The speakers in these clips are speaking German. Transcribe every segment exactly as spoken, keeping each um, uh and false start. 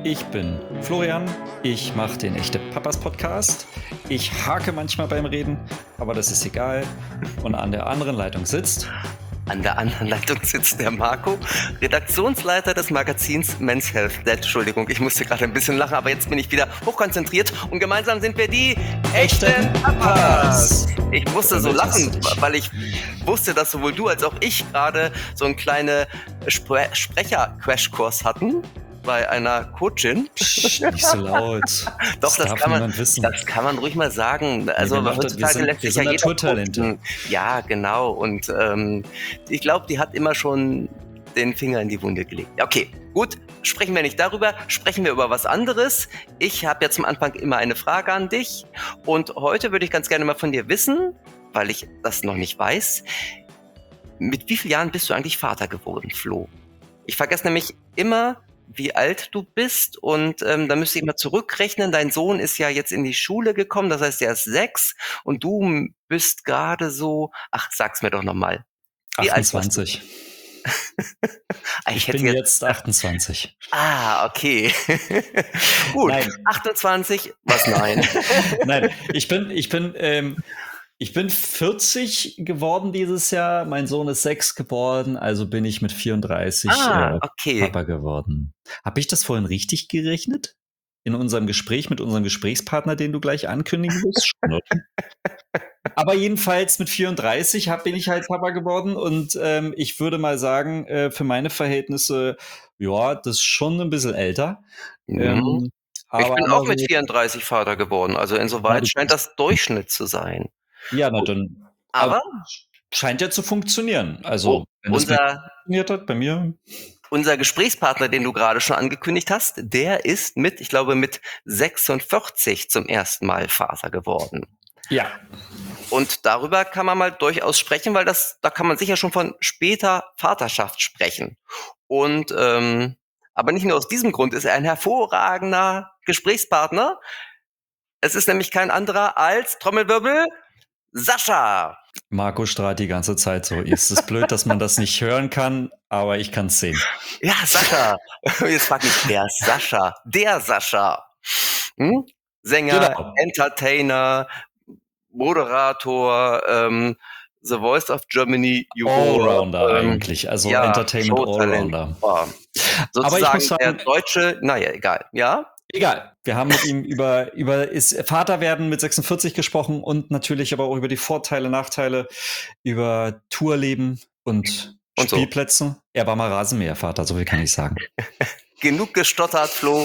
Ich bin Florian, ich mache den Echte Papas Podcast. Ich hake manchmal beim Reden, aber das ist egal. Und an der anderen Leitung sitzt... An der anderen Leitung sitzt der Marco, Redaktionsleiter des Magazins Men's Health. Entschuldigung, ich musste gerade ein bisschen lachen, aber jetzt bin ich wieder hochkonzentriert und gemeinsam sind wir die Echten Papas. Ich musste so lachen, weil ich wusste, dass sowohl du als auch ich gerade so einen kleinen Spre- Sprecher-Crashkurs hatten bei einer Coachin. Psst, nicht so laut. Doch, das, das kann man, wissen. Das kann man ruhig mal sagen. Also nee, heutzutage sind, lässt sich ja jeder coachen. Ja, genau. Und ähm, ich glaube, die hat immer schon den Finger in die Wunde gelegt. Ja, okay, gut. Sprechen wir nicht darüber, sprechen wir über was anderes. Ich habe ja zum Anfang immer eine Frage an dich. Und heute würde ich ganz gerne mal von dir wissen, weil ich das noch nicht weiß, mit wie vielen Jahren bist du eigentlich Vater geworden, Flo? Ich vergesse nämlich immer, wie alt du bist, und ähm, da müsste ich mal zurückrechnen. Dein Sohn ist ja jetzt in die Schule gekommen, das heißt, er ist sechs und du bist gerade so, ach, sag's mir doch nochmal. achtundzwanzig. ich ich bin jetzt, jetzt achtundzwanzig. Ah, okay. Gut, nein. achtundzwanzig, was nein? Nein, ich bin, ich bin, ähm, Ich bin vierzig geworden dieses Jahr, mein Sohn ist sechs geworden, also bin ich mit vierunddreißig ah, äh, okay. Papa geworden. Habe ich das vorhin richtig gerechnet? In unserem Gespräch mit unserem Gesprächspartner, den du gleich ankündigen wirst? Aber jedenfalls mit vierunddreißig hab, bin ich halt Papa geworden und ähm, ich würde mal sagen, äh, für meine Verhältnisse, ja, das ist schon ein bisschen älter. Mhm. Ähm, ich aber bin auch mit vierunddreißig Vater geworden, also insoweit scheint das Durchschnitt zu sein. Ja, na dann. Aber scheint ja zu funktionieren. Also, oh, wenn das unser, funktioniert hat, bei mir. Unser Gesprächspartner, den du gerade schon angekündigt hast, der ist mit, ich glaube, mit sechsundvierzig zum ersten Mal Vater geworden. Ja. Und darüber kann man mal durchaus sprechen, weil das, da kann man sicher schon von später Vaterschaft sprechen. Und ähm, aber nicht nur aus diesem Grund ist er ein hervorragender Gesprächspartner. Es ist nämlich kein anderer als, Trommelwirbel, Sascha. Marco strahlt die ganze Zeit so. Ist es blöd, dass man das nicht hören kann, aber ich kann es sehen. Ja, Sascha. Jetzt frag ich, wer ist Sascha? Der Sascha. Hm? Sänger, genau. Entertainer, Moderator, ähm, The Voice of Germany. Allrounder ähm, eigentlich, also ja, Entertainment Allrounder. Oh. Sozusagen aber ich muss sagen, der deutsche, naja, egal, ja? Egal. Wir haben mit ihm über, über ist Vaterwerden mit sechsundvierzig gesprochen und natürlich aber auch über die Vorteile, Nachteile, über Tourleben und, und Spielplätze. So. Er war mal Rasenmähervater, so viel kann ich sagen. Genug gestottert, Flo.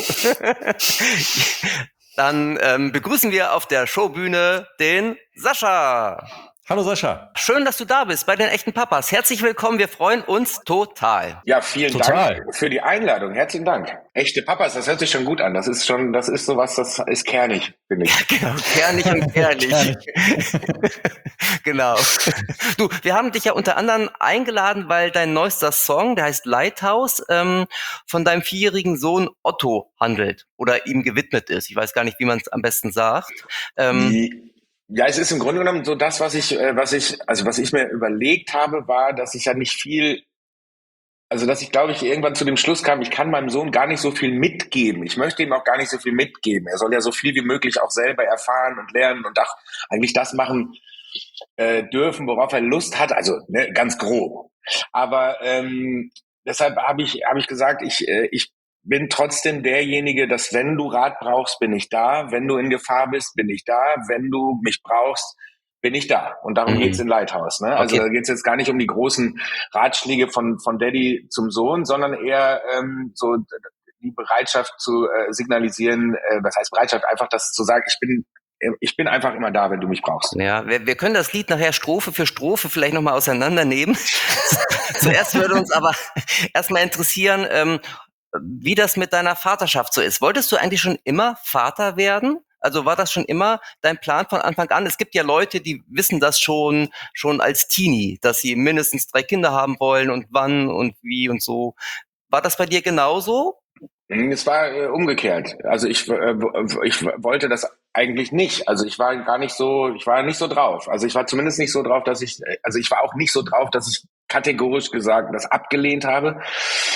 Dann ähm, begrüßen wir auf der Showbühne den Sascha. Hallo Sascha. Schön, dass du da bist bei den Echten Papas. Herzlich willkommen, wir freuen uns total. Ja, vielen total. Dank für die Einladung. Herzlichen Dank. Echte Papas, das hört sich schon gut an. Das ist schon, das ist sowas, das ist kernig, finde ich. Ja, genau, kernig und ehrlich. Genau. Du, wir haben dich ja unter anderem eingeladen, weil dein neuester Song, der heißt Lighthouse, ähm, von deinem vierjährigen Sohn Otto handelt oder ihm gewidmet ist. Ich weiß gar nicht, wie man es am besten sagt. Ähm, die Ja, es ist im Grunde genommen so das, was ich, was ich, also was ich mir überlegt habe, war, dass ich ja nicht viel, also dass ich glaube ich irgendwann zu dem Schluss kam, ich kann meinem Sohn gar nicht so viel mitgeben. Ich möchte ihm auch gar nicht so viel mitgeben. Er soll ja so viel wie möglich auch selber erfahren und lernen und auch eigentlich das machen äh, dürfen, worauf er Lust hat. Also ne, ganz grob. Aber ähm, deshalb habe ich, habe ich gesagt, ich, äh, ich bin trotzdem derjenige, dass wenn du Rat brauchst, bin ich da. Wenn du in Gefahr bist, bin ich da. Wenn du mich brauchst, bin ich da. Und darum mhm. geht's in Lighthouse. Ne? Also okay. Da geht's jetzt gar nicht um die großen Ratschläge von von Daddy zum Sohn, sondern eher ähm, so die Bereitschaft zu äh, signalisieren, äh, was heißt Bereitschaft, einfach das zu sagen, ich bin ich bin einfach immer da, wenn du mich brauchst. Ja, wir, wir können das Lied nachher Strophe für Strophe vielleicht nochmal auseinandernehmen. Zuerst würde uns aber erstmal interessieren, ähm, wie das mit deiner Vaterschaft so ist. Wolltest du eigentlich schon immer Vater werden? Also war das schon immer dein Plan von Anfang an? Es gibt ja Leute, die wissen das schon schon als Teenie, dass sie mindestens drei Kinder haben wollen und wann und wie und so. War das bei dir genauso? Es war äh, umgekehrt. Also ich, äh, ich wollte das eigentlich nicht. Also ich war gar nicht so, ich war nicht so drauf. Also ich war zumindest nicht so drauf, dass ich, also ich war auch nicht so drauf, dass ich kategorisch gesagt das abgelehnt habe.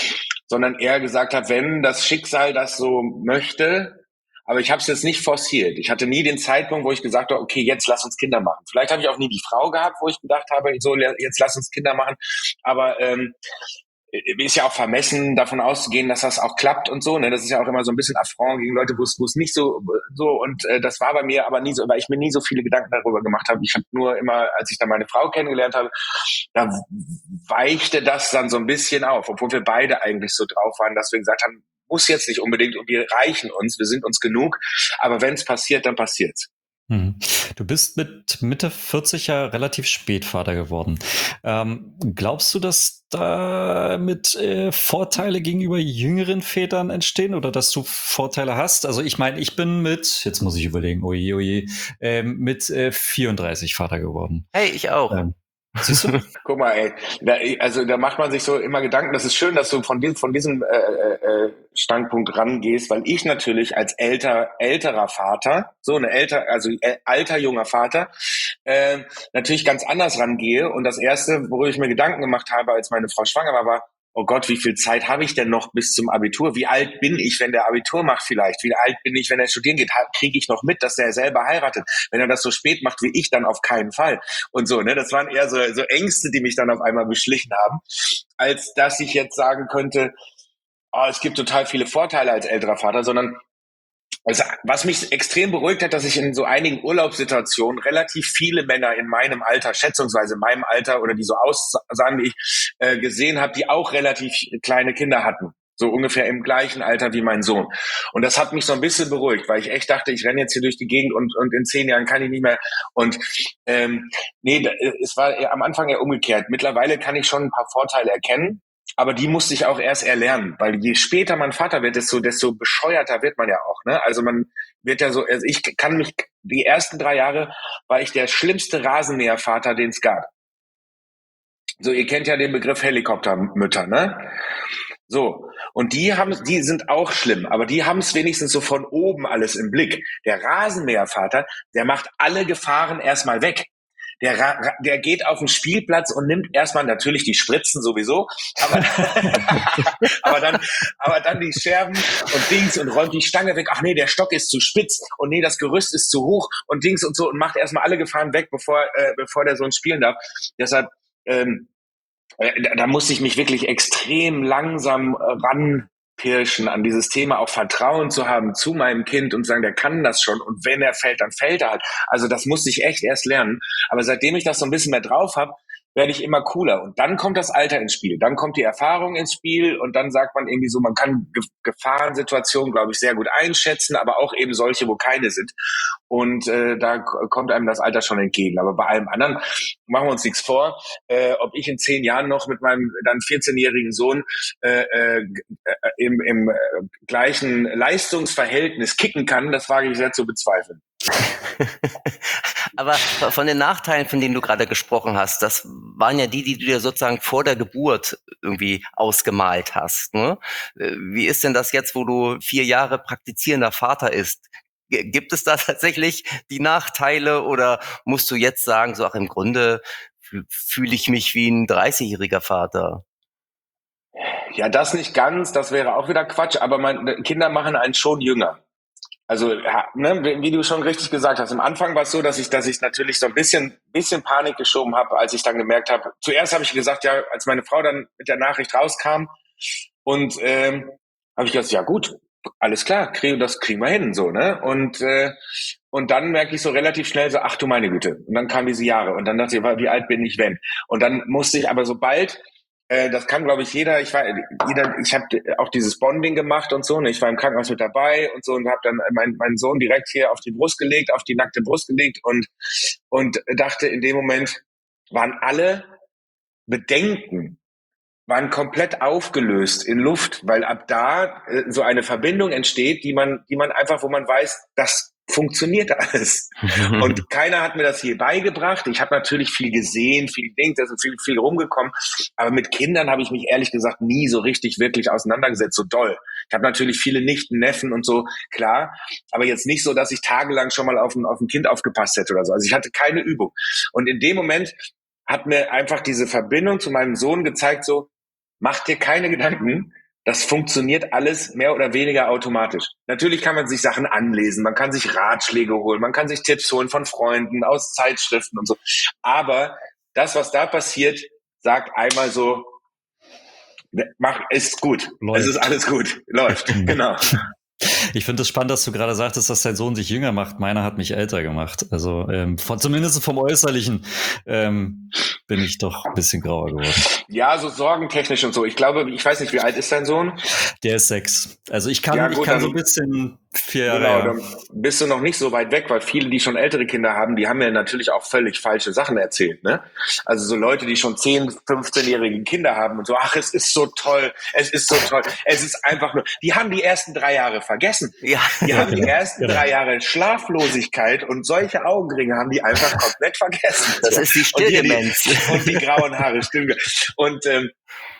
sondern eher gesagt habe, wenn das Schicksal das so möchte, aber ich habe es jetzt nicht forciert. Ich hatte nie den Zeitpunkt, wo ich gesagt habe, okay, jetzt lass uns Kinder machen. Vielleicht habe ich auch nie die Frau gehabt, wo ich gedacht habe, so jetzt lass uns Kinder machen. Aber ähm, ist ja auch vermessen, davon auszugehen, dass das auch klappt und so. Ne? Das ist ja auch immer so ein bisschen Affront gegen Leute, wo es wo es nicht so so und äh, das war bei mir aber nie so, weil ich mir nie so viele Gedanken darüber gemacht habe. Ich habe nur immer, als ich dann meine Frau kennengelernt habe, da weichte das dann so ein bisschen auf, obwohl wir beide eigentlich so drauf waren, dass wir gesagt haben, muss jetzt nicht unbedingt und wir reichen uns, wir sind uns genug, aber wenn es passiert, dann passiert's. Du bist mit Mitte vierzig ja relativ spät Vater geworden. Ähm, glaubst du, dass damit äh, Vorteile gegenüber jüngeren Vätern entstehen oder dass du Vorteile hast? Also ich meine, ich bin mit, jetzt muss ich überlegen, oje, oje, äh, mit äh, vierunddreißig Vater geworden. Hey, ich auch. Ähm, Siehst du? Guck mal, ey, da, also da macht man sich so immer Gedanken. Das ist schön, dass du von diesem, von diesem äh, äh, Standpunkt rangehst, weil ich natürlich als älter, älterer Vater, so eine älter, also äh, alter junger Vater, äh, natürlich ganz anders rangehe. Und das erste, worüber ich mir Gedanken gemacht habe, als meine Frau schwanger war, war: Oh Gott, wie viel Zeit habe ich denn noch bis zum Abitur? Wie alt bin ich, wenn der Abitur macht vielleicht? Wie alt bin ich, wenn er studieren geht? Kriege ich noch mit, dass er selber heiratet? Wenn er das so spät macht wie ich, dann auf keinen Fall. Und so, ne? Das waren eher so, so Ängste, die mich dann auf einmal beschlichen haben, als dass ich jetzt sagen könnte, oh, es gibt total viele Vorteile als älterer Vater, sondern also, was mich extrem beruhigt hat, dass ich in so einigen Urlaubssituationen relativ viele Männer in meinem Alter, schätzungsweise in meinem Alter oder die so aussahen wie ich, äh, gesehen habe, die auch relativ kleine Kinder hatten. So ungefähr im gleichen Alter wie mein Sohn. Und das hat mich so ein bisschen beruhigt, weil ich echt dachte, ich renne jetzt hier durch die Gegend und, und in zehn Jahren kann ich nicht mehr. Und ähm, nee, es war am Anfang ja umgekehrt. Mittlerweile kann ich schon ein paar Vorteile erkennen. Aber die musste ich auch erst erlernen, weil je später man Vater wird, desto, desto bescheuerter wird man ja auch, ne? Also man wird ja so, also ich kann mich, die ersten drei Jahre war ich der schlimmste Rasenmähervater, den es gab. So, ihr kennt ja den Begriff Helikoptermütter, ne? So. Und die haben, die sind auch schlimm, aber die haben es wenigstens so von oben alles im Blick. Der Rasenmähervater, der macht alle Gefahren erstmal weg. Der, der geht auf den Spielplatz und nimmt erstmal natürlich die Spritzen sowieso, aber, aber dann, aber dann die Scherben und Dings und räumt die Stange weg. Ach nee, der Stock ist zu spitz und nee, das Gerüst ist zu hoch und Dings und so und macht erstmal alle Gefahren weg, bevor, äh, bevor der Sohn spielen darf. Deshalb, ähm, äh, da, da muss ich mich wirklich extrem langsam äh, ranpirschen an dieses Thema, auch Vertrauen zu haben zu meinem Kind und sagen, der kann das schon und wenn er fällt, dann fällt er halt. Also das musste ich echt erst lernen. Aber seitdem ich das so ein bisschen mehr drauf habe, werde ich immer cooler. Und dann kommt das Alter ins Spiel. Dann kommt die Erfahrung ins Spiel und dann sagt man irgendwie so, man kann Ge- Gefahrensituationen, glaube ich, sehr gut einschätzen, aber auch eben solche, wo keine sind. Und äh, da k- kommt einem das Alter schon entgegen. Aber bei allem anderen machen wir uns nichts vor. Äh, ob ich in zehn Jahren noch mit meinem dann vierzehnjährigen Sohn äh, äh, im, im äh, gleichen Leistungsverhältnis kicken kann, das wage ich sehr zu bezweifeln. Aber von den Nachteilen, von denen du gerade gesprochen hast, das waren ja die, die du dir sozusagen vor der Geburt irgendwie ausgemalt hast, ne? Wie ist denn das jetzt, wo du vier Jahre praktizierender Vater ist? Gibt es da tatsächlich die Nachteile oder musst du jetzt sagen, so ach, im Grunde fühle ich mich wie ein dreißigjähriger Vater? Ja, das nicht ganz, das wäre auch wieder Quatsch, aber meine Kinder machen einen schon jünger. Also, ja, ne, wie wie du schon richtig gesagt hast, am Anfang war es so, dass ich, dass ich natürlich so ein bisschen, bisschen Panik geschoben habe, als ich dann gemerkt habe. Zuerst habe ich gesagt, ja, als meine Frau dann mit der Nachricht rauskam und ähm, habe ich gesagt, ja gut, alles klar, krieg, das kriegen wir hin, so, ne? Und äh, und dann merke ich so relativ schnell so, ach du meine Güte. Und dann kamen diese Jahre und dann dachte ich, wie alt bin ich, wenn? Und dann musste ich aber sobald äh, das kann, glaube ich, jeder. Ich war, jeder, ich habe auch dieses Bonding gemacht und so. Ne? Ich war im Krankenhaus mit dabei und so und habe dann meinen meinen Sohn direkt hier auf die Brust gelegt, auf die nackte Brust gelegt und und dachte in dem Moment waren alle Bedenken waren komplett aufgelöst in Luft, weil ab da äh, so eine Verbindung entsteht, die man, die man einfach, wo man weiß, das funktioniert alles. Und keiner hat mir das je beigebracht. Ich habe natürlich viel gesehen, viel Ding, da ist viel, viel rumgekommen. Aber mit Kindern habe ich mich ehrlich gesagt nie so richtig wirklich auseinandergesetzt, so doll. Ich habe natürlich viele Nichten, Neffen und so, klar. Aber jetzt nicht so, dass ich tagelang schon mal auf ein, auf ein Kind aufgepasst hätte oder so. Also ich hatte keine Übung. Und in dem Moment hat mir einfach diese Verbindung zu meinem Sohn gezeigt, so, mach dir keine Gedanken. das funktioniert alles mehr oder weniger automatisch. Natürlich kann man sich Sachen anlesen, man kann sich Ratschläge holen, man kann sich Tipps holen von Freunden, aus Zeitschriften und so. Aber das, was da passiert, sagt einmal so, mach, ist gut. Läuft. Es ist alles gut. Läuft, genau. Ich finde es spannend, dass du gerade sagtest, dass dein Sohn sich jünger macht. Meiner hat mich älter gemacht. Also ähm, von, zumindest vom Äußerlichen ähm, bin ich doch ein bisschen grauer geworden. Ja, so sorgentechnisch und so. Ich glaube, ich weiß nicht, wie alt ist dein Sohn? Der ist sechs. Also ich kann, ja, gut, ich kann dann, so ein bisschen vier Jahre. Genau, dann bist du noch nicht so weit weg, weil viele, die schon ältere Kinder haben, die haben mir natürlich auch völlig falsche Sachen erzählt. Ne? Also so Leute, die schon zehn, fünfzehnjährige Kinder haben und so, ach, es ist so toll, es ist so toll, es ist einfach nur, die haben die ersten drei Jahre vergessen. Ja. Die haben die ersten genau. drei Jahre Schlaflosigkeit und solche Augenringe haben die einfach komplett vergessen. Das so. ist die Stilldemenz. Und, und die grauen Haare, stimmt. Und ähm,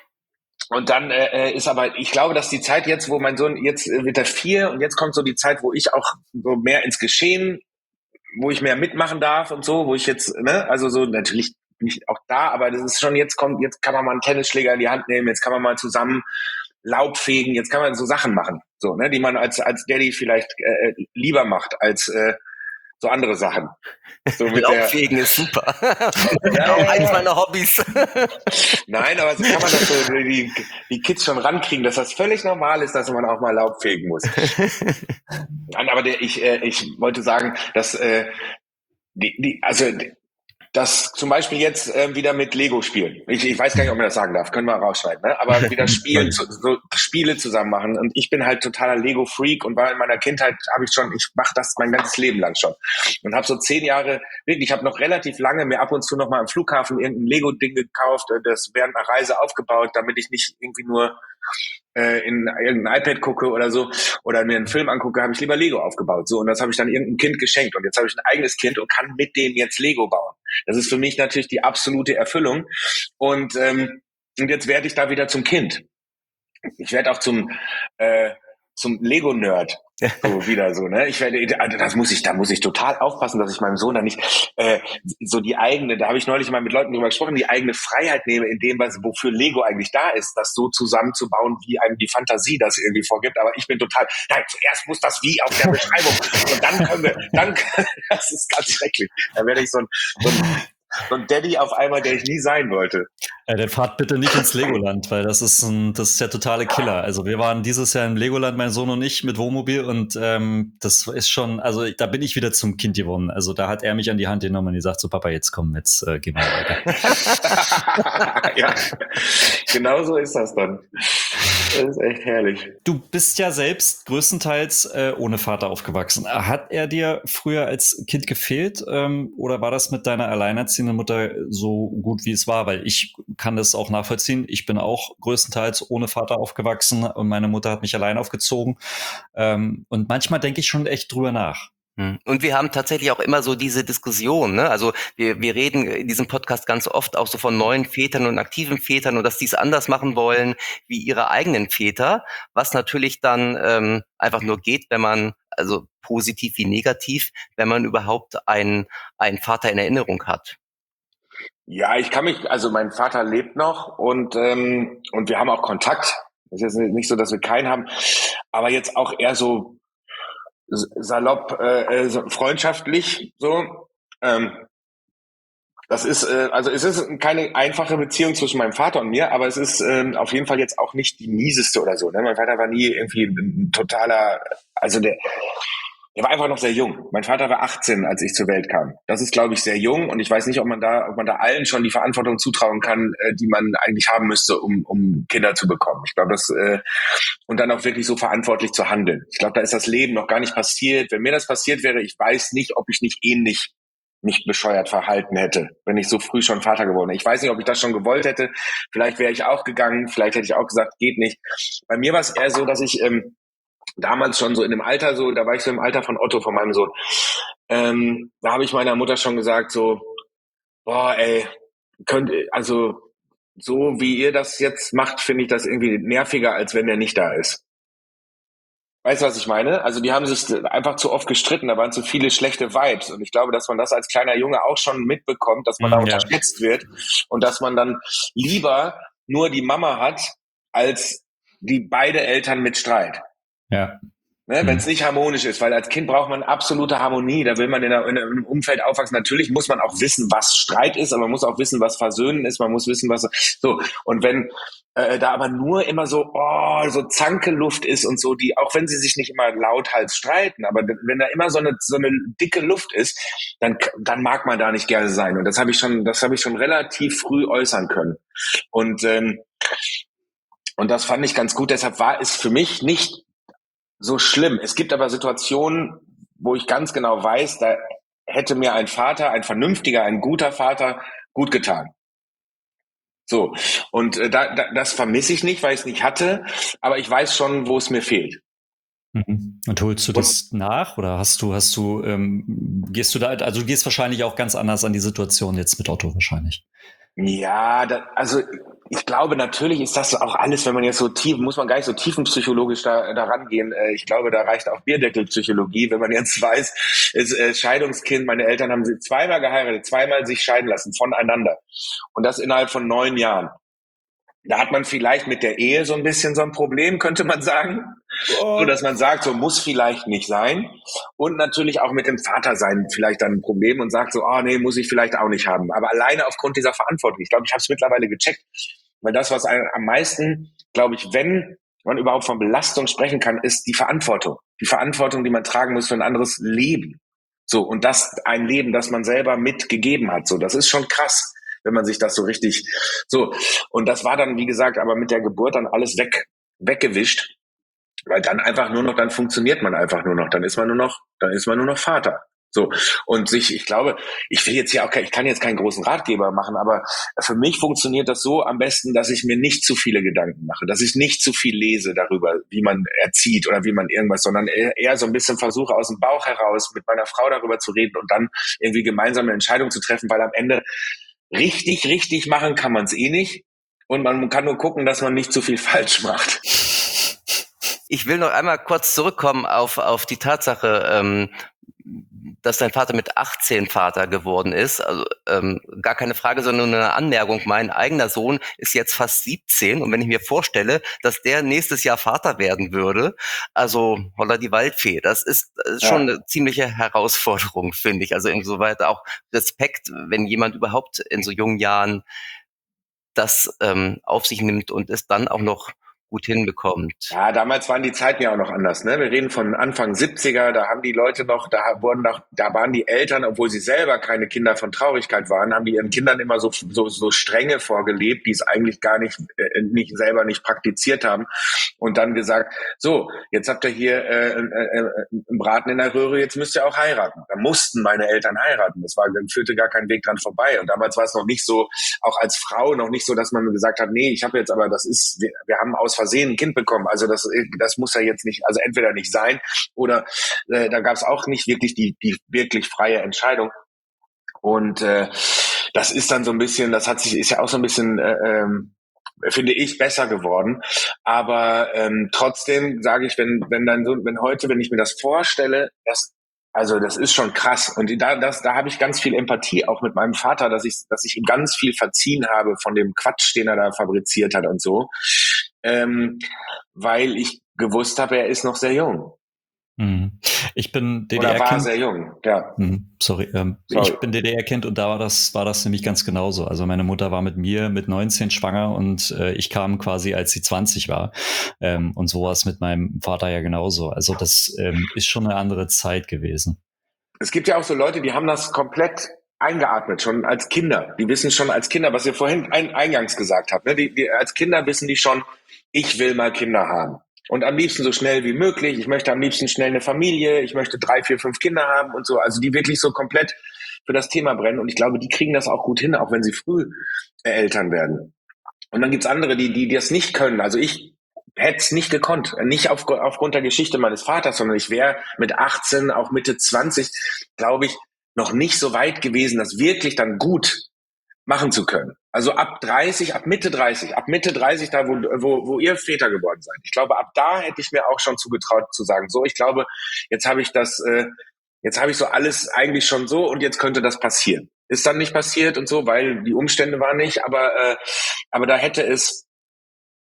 Und dann äh, ist aber, ich glaube, dass die Zeit jetzt, wo mein Sohn, jetzt äh, wird er vier und jetzt kommt so die Zeit, wo ich auch so mehr ins Geschehen, wo ich mehr mitmachen darf und so, wo ich jetzt, ne, also so natürlich nicht auch da, aber das ist schon, jetzt kommt, jetzt kann man mal einen Tennisschläger in die Hand nehmen, jetzt kann man mal zusammen Laub fegen, jetzt kann man so Sachen machen, so, ne, die man als als Daddy vielleicht äh, lieber macht als äh, so andere Sachen. So mit Laubfegen der, ist super. Ja, auch ja, eines ja. meiner Hobbys. Nein, aber so kann man das so die, die Kids schon rankriegen, dass das völlig normal ist, dass man auch mal Laub fegen muss. Nein, aber der, ich, äh, ich wollte sagen, dass äh, die, die, also das zum Beispiel jetzt äh, wieder mit Lego spielen. Ich, ich weiß gar nicht, ob man das sagen darf, können wir rausschneiden, ne? Aber wieder spielen, so, so Spiele zusammen machen. Und ich bin halt totaler Lego-Freak und war in meiner Kindheit, habe ich schon, ich mache das mein ganzes Leben lang schon. Und habe so zehn Jahre, wirklich, ich habe noch relativ lange mir ab und zu noch mal am Flughafen irgendein Lego-Ding gekauft, das während einer Reise aufgebaut, damit ich nicht irgendwie nur äh, in irgendein iPad gucke oder so oder mir einen Film angucke, habe ich lieber Lego aufgebaut. So, und das habe ich dann irgendeinem Kind geschenkt. Und jetzt habe ich ein eigenes Kind und kann mit dem jetzt Lego bauen. Das ist für mich natürlich die absolute Erfüllung. Und, ähm, und jetzt werde ich da wieder zum Kind. Ich werde auch zum äh, zum Lego-Nerd. So wieder so, ne? Ich werde, also das muss ich, da muss ich total aufpassen, dass ich meinem Sohn da nicht äh, so die eigene, da habe ich neulich mal mit Leuten drüber gesprochen, die eigene Freiheit nehme in dem, was wofür Lego eigentlich da ist, das so zusammenzubauen, wie einem die Fantasie das irgendwie vorgibt. Aber ich bin total, nein, zuerst muss das wie auf der Beschreibung und dann können wir, dann, das ist ganz schrecklich. Da werde ich so ein, so ein So ein Daddy auf einmal, der ich nie sein wollte. Ja, dann fahrt bitte nicht ins Legoland, weil das ist ein, das ist der totale Killer. Also wir waren dieses Jahr im Legoland, mein Sohn und ich, mit Wohnmobil und ähm, das ist schon, also da bin ich wieder zum Kind geworden. Also da hat er mich an die Hand genommen und die sagt so, Papa, jetzt komm, jetzt äh, gehen wir weiter. Ja, genau so ist das dann. Das ist echt herrlich. Du bist ja selbst größtenteils äh, ohne Vater aufgewachsen. Hat er dir früher als Kind gefehlt ähm, oder war das mit deiner alleinerziehenden Mutter so gut, wie es war? Weil ich kann das auch nachvollziehen. Ich bin auch größtenteils ohne Vater aufgewachsen und meine Mutter hat mich allein aufgezogen. Ähm, und manchmal denke ich schon echt drüber nach. Und wir haben tatsächlich auch immer so diese Diskussion, ne? Also wir, wir reden in diesem Podcast ganz oft auch so von neuen Vätern und aktiven Vätern und dass die es anders machen wollen wie ihre eigenen Väter, was natürlich dann ähm, einfach nur geht, wenn man, also positiv wie negativ, wenn man überhaupt einen, einen Vater in Erinnerung hat. Ja, ich kann mich, also mein Vater lebt noch und ähm, und wir haben auch Kontakt. Es ist jetzt nicht so, dass wir keinen haben, aber jetzt auch eher so salopp, äh, so freundschaftlich, so. Ähm, das ist, äh, also es ist keine einfache Beziehung zwischen meinem Vater und mir, aber es ist äh, auf jeden Fall jetzt auch nicht die mieseste oder so. Ne? Mein Vater war nie irgendwie ein totaler, also der, der war einfach noch sehr jung. Mein Vater war achtzehn, als ich zur Welt kam. Das ist, glaube ich, sehr jung und ich weiß nicht, ob man da, ob man da allen schon die Verantwortung zutrauen kann, äh, die man eigentlich haben müsste, um, um Kinder zu bekommen. Ich glaube, das äh, und dann auch wirklich so verantwortlich zu handeln. Ich glaube, da ist das Leben noch gar nicht passiert. Wenn mir das passiert wäre, ich weiß nicht, ob ich nicht ähnlich nicht bescheuert verhalten hätte, wenn ich so früh schon Vater geworden wäre. Ich weiß nicht, ob ich das schon gewollt hätte. Vielleicht wäre ich auch gegangen. Vielleicht hätte ich auch gesagt, geht nicht. Bei mir war es eher so, dass ich ähm, damals schon so in dem Alter, so da war ich so im Alter von Otto, von meinem Sohn. Ähm, da habe ich meiner Mutter schon gesagt, so, boah, ey, könnt, also so wie ihr das jetzt macht, finde ich das irgendwie nerviger, als wenn der nicht da ist. Weißt du, was ich meine? Also die haben sich einfach zu oft gestritten, da waren zu viele schlechte Vibes und ich glaube, dass man das als kleiner Junge auch schon mitbekommt, dass man mm, da ja. unterstützt wird und dass man dann lieber nur die Mama hat, als die beide Eltern mit Streit. Ja. Ne, wenn es nicht harmonisch ist, weil als Kind braucht man absolute Harmonie, da will man in, einer, in einem Umfeld aufwachsen. Natürlich muss man auch wissen, was Streit ist, aber man muss auch wissen, was Versöhnen ist, man muss wissen, was so. Und wenn äh, da aber nur immer so, oh, so Zanke-Luft ist und so, die, auch wenn sie sich nicht immer lauthals streiten, aber wenn da immer so eine so eine dicke Luft ist, dann dann mag man da nicht gerne sein. Und das habe ich schon, das habe ich schon relativ früh äußern können. Und ähm, und das fand ich ganz gut. Deshalb war es für mich nicht so schlimm. Es gibt aber Situationen, wo ich ganz genau weiß, da hätte mir ein Vater, ein vernünftiger, ein guter Vater gut getan. So, und äh, da, da, das vermisse ich nicht, weil ich es nicht hatte, aber ich weiß schon, wo es mir fehlt. Mhm. Und holst du das nach oder hast du, hast du, ähm, gehst du da, also du gehst wahrscheinlich auch ganz anders an die Situation jetzt mit Otto wahrscheinlich. Ja, da, also ich glaube, natürlich ist das auch alles, wenn man jetzt so tief, muss man gar nicht so tiefenpsychologisch da, da rangehen. Ich glaube, da reicht auch Bierdeckelpsychologie, wenn man jetzt weiß, ist äh, Scheidungskind, meine Eltern haben sie zweimal geheiratet, zweimal sich scheiden lassen voneinander. Und das innerhalb von neun Jahren. Da hat man vielleicht mit der Ehe so ein bisschen so ein Problem, könnte man sagen. Oh. So, dass man sagt, so muss vielleicht nicht sein. Und natürlich auch mit dem Vatersein vielleicht dann ein Problem und sagt so, oh nee, muss ich vielleicht auch nicht haben. Aber alleine aufgrund dieser Verantwortung. Ich glaube, ich habe es mittlerweile gecheckt. Weil das, was einem am meisten, glaube ich, wenn man überhaupt von Belastung sprechen kann, ist die Verantwortung. Die Verantwortung, die man tragen muss für ein anderes Leben. So, und das ein Leben, das man selber mitgegeben hat. So, das ist schon krass, wenn man sich das so richtig, so. Und das war dann, wie gesagt, aber mit der Geburt dann alles weg, weggewischt. Weil dann einfach nur noch, dann funktioniert man einfach nur noch. Dann ist man nur noch, dann ist man nur noch Vater. So. Und sich, ich glaube, ich will jetzt hier auch, ich kann jetzt keinen großen Ratgeber machen, aber für mich funktioniert das so am besten, dass ich mir nicht zu viele Gedanken mache, dass ich nicht zu viel lese darüber, wie man erzieht oder wie man irgendwas, sondern eher so ein bisschen versuche, aus dem Bauch heraus mit meiner Frau darüber zu reden und dann irgendwie gemeinsame Entscheidungen zu treffen, weil am Ende richtig, richtig machen kann man es eh nicht. Und man kann nur gucken, dass man nicht zu viel falsch macht. Ich will noch einmal kurz zurückkommen auf, auf die Tatsache, ähm, dass dein Vater mit achtzehn Vater geworden ist. Also ähm, gar keine Frage, sondern eine Anmerkung. Mein eigener Sohn ist jetzt fast siebzehn. Und wenn ich mir vorstelle, dass der nächstes Jahr Vater werden würde, also holla die Waldfee, das ist, das ist ja schon eine ziemliche Herausforderung, finde ich. Also insoweit auch Respekt, wenn jemand überhaupt in so jungen Jahren das ähm, auf sich nimmt und es dann auch noch gut hinbekommt. Ja, damals waren die Zeiten ja auch noch anders, ne? Wir reden von Anfang siebziger, da haben die Leute noch, da wurden noch, da waren die Eltern, obwohl sie selber keine Kinder von Traurigkeit waren, haben die ihren Kindern immer so so, so Strenge vorgelebt, die es eigentlich gar nicht äh, nicht selber nicht praktiziert haben und dann gesagt, so, jetzt habt ihr hier äh, äh, einen Braten in der Röhre, jetzt müsst ihr auch heiraten. Da mussten meine Eltern heiraten. Das war, führte gar keinen Weg dran vorbei. Und damals war es noch nicht so, auch als Frau noch nicht so, dass man gesagt hat, nee, ich habe jetzt aber, das ist, wir, wir haben aus Versehen ein Kind bekommen. Also das, das muss ja jetzt nicht, also entweder nicht sein oder äh, da gab es auch nicht wirklich die, die wirklich freie Entscheidung. Und äh, das ist dann so ein bisschen, das hat sich, ist ja auch so ein bisschen, äh, ähm, finde ich, besser geworden. Aber ähm, trotzdem sage ich, wenn, wenn dann so, wenn heute, wenn ich mir das vorstelle, das also das ist schon krass. Und da, das, da habe ich ganz viel Empathie auch mit meinem Vater, dass ich, dass ich ihm ganz viel verziehen habe von dem Quatsch, den er da fabriziert hat und so. Ähm, weil ich gewusst habe, er ist noch sehr jung. Ich bin D D Oder war R-Kind. sehr jung, ja. Sorry, ähm, Sorry. Ich bin D D R-Kind und da war das, war das nämlich ganz genauso. Also meine Mutter war mit mir mit neunzehn schwanger und äh, ich kam quasi, als sie zwanzig war. Ähm, und so war es mit meinem Vater ja genauso. Also das ähm, ist schon eine andere Zeit gewesen. Es gibt ja auch so Leute, die haben das komplett eingeatmet, schon als Kinder. Die wissen schon als Kinder, was ihr vorhin ein, eingangs gesagt habt. Ne? Die, die, als Kinder wissen die schon, ich will mal Kinder haben. Und am liebsten so schnell wie möglich. Ich möchte am liebsten schnell eine Familie. Ich möchte drei, vier, fünf Kinder haben und so. Also die wirklich so komplett für das Thema brennen. Und ich glaube, die kriegen das auch gut hin, auch wenn sie früh äh, Eltern werden. Und dann gibt's andere, die, die das nicht können. Also ich hätte es nicht gekonnt. Nicht auf, aufgrund der Geschichte meines Vaters, sondern ich wäre mit achtzehn, auch Mitte zwanzig, glaube ich, noch nicht so weit gewesen, das wirklich dann gut machen zu können. Also ab dreißig, ab Mitte dreißig, ab Mitte dreißig, da wo, wo, wo ihr Väter geworden seid. Ich glaube, ab da hätte ich mir auch schon zugetraut zu sagen, so, ich glaube, jetzt habe ich das, äh, jetzt habe ich so alles eigentlich schon so und jetzt könnte das passieren. Ist dann nicht passiert und so, weil die Umstände waren nicht, aber, äh, aber da hätte es,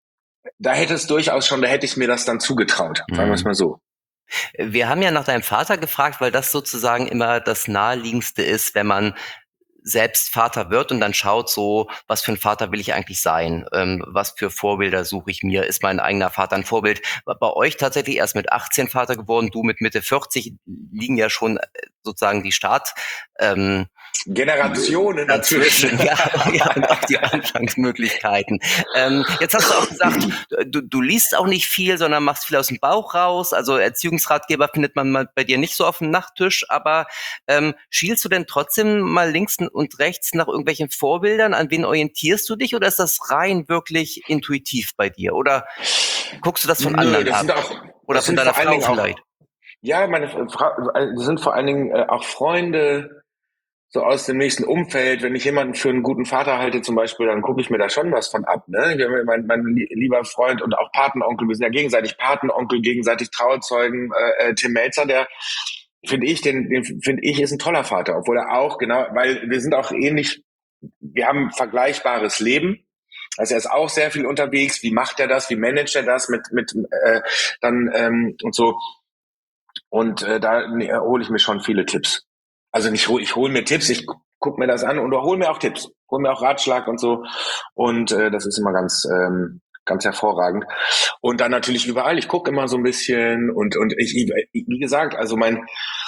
da hätte es durchaus schon, da hätte ich mir das dann zugetraut, sagen wir es mal so. Wir haben ja nach deinem Vater gefragt, weil das sozusagen immer das Naheliegendste ist, wenn man selbst Vater wird und dann schaut so, was für ein Vater will ich eigentlich sein? Ähm, was für Vorbilder suche ich mir? Ist mein eigener Vater ein Vorbild? Bei euch tatsächlich erst mit achtzehn Vater geworden, du mit Mitte vierzig, liegen ja schon sozusagen die Start... Ähm, Generationen dazwischen. ja, ja, und auch die Anfangsmöglichkeiten. Ähm, jetzt hast du auch gesagt, du, du liest auch nicht viel, sondern machst viel aus dem Bauch raus. Also Erziehungsratgeber findet man mal bei dir nicht so auf dem Nachttisch, aber ähm, schielst du denn trotzdem mal links und rechts nach irgendwelchen Vorbildern? An wen orientierst du dich oder ist das rein wirklich intuitiv bei dir? Oder guckst du das von Nö, anderen das ab? sind auch, Oder das von sind deiner vor allen Frau Dingen vielleicht? Auch, ja, meine Frau, das sind vor allen Dingen äh, auch Freunde, so aus dem nächsten Umfeld. Wenn ich jemanden für einen guten Vater halte zum Beispiel, dann gucke ich mir da schon was von ab. Ne? Mein, mein lieber Freund und auch Patenonkel, wir sind ja gegenseitig Patenonkel, gegenseitig Trauzeugen. Äh, äh, Tim Melzer, der finde ich, den, den finde ich, ist ein toller Vater, obwohl er auch, genau, weil wir sind auch ähnlich, wir haben ein vergleichbares Leben. Also er ist auch sehr viel unterwegs. Wie macht er das? Wie managt er das mit mit äh, dann ähm, und so? Und äh, da nee, hole ich mir schon viele Tipps. Also nicht, ich hole mir Tipps, ich gucke mir das an und hole mir auch Tipps, hole mir auch Ratschlag und so. Und äh, das ist immer ganz ähm, ganz hervorragend. Und dann natürlich überall. Ich gucke immer so ein bisschen und und ich, wie gesagt, also mein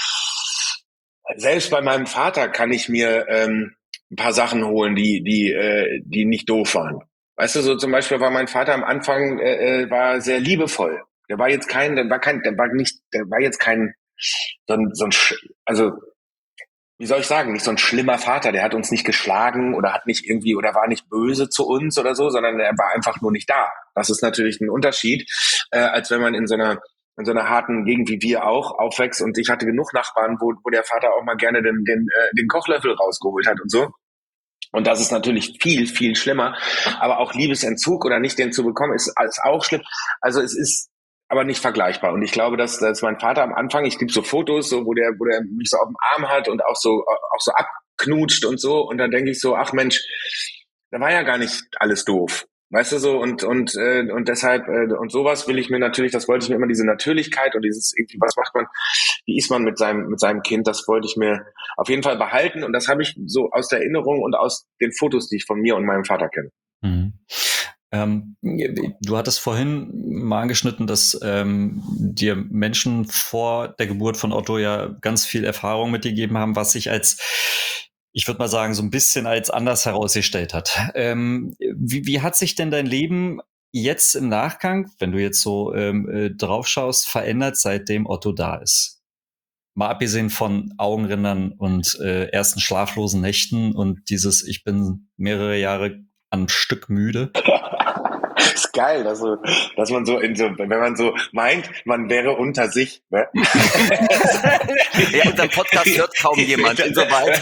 selbst bei meinem Vater kann ich mir ähm, ein paar Sachen holen, die die äh, die nicht doof waren. Weißt du, so zum Beispiel war mein Vater am Anfang äh, war sehr liebevoll. Der war jetzt kein, der war kein, der war nicht, der war jetzt kein so ein, so ein also wie soll ich sagen, nicht so ein schlimmer Vater, der hat uns nicht geschlagen oder hat nicht irgendwie oder war nicht böse zu uns oder so, sondern er war einfach nur nicht da. Das ist natürlich ein Unterschied, äh, als wenn man in so einer in so einer harten Gegend wie wir auch aufwächst. Und ich hatte genug Nachbarn, wo, wo der Vater auch mal gerne den, den, äh, den Kochlöffel rausgeholt hat und so. Und das ist natürlich viel, viel schlimmer. Aber auch Liebesentzug oder nicht den zu bekommen, ist, ist auch schlimm. Also es ist aber nicht vergleichbar. Und ich glaube, dass, dass mein Vater am Anfang, ich gibt so Fotos, so, wo der, wo der mich so auf dem Arm hat und auch so, auch so abknutscht und so. Und dann denke ich so, ach Mensch, da war ja gar nicht alles doof. Weißt du so, und, und, äh, und deshalb, äh, und sowas will ich mir natürlich, das wollte ich mir immer, diese Natürlichkeit und dieses irgendwie, was macht man, wie ist man mit seinem, mit seinem Kind, das wollte ich mir auf jeden Fall behalten. Und das habe ich so aus der Erinnerung und aus den Fotos, die ich von mir und meinem Vater kenne. Mhm. Ähm, du hattest vorhin mal angeschnitten, dass ähm, dir Menschen vor der Geburt von Otto ja ganz viel Erfahrung mitgegeben haben, was sich als, ich würde mal sagen, so ein bisschen als anders herausgestellt hat. Ähm, wie, wie hat sich denn dein Leben jetzt im Nachgang, wenn du jetzt so ähm, äh, drauf schaust, verändert, seitdem Otto da ist? Mal abgesehen von Augenrindern und äh, ersten schlaflosen Nächten und dieses, ich bin mehrere Jahre am Stück müde. Ist geil, dass, so, dass man so in so, wenn man so meint, man wäre unter sich. Ne? Ja, unseren Podcast hört kaum jemand. Insoweit.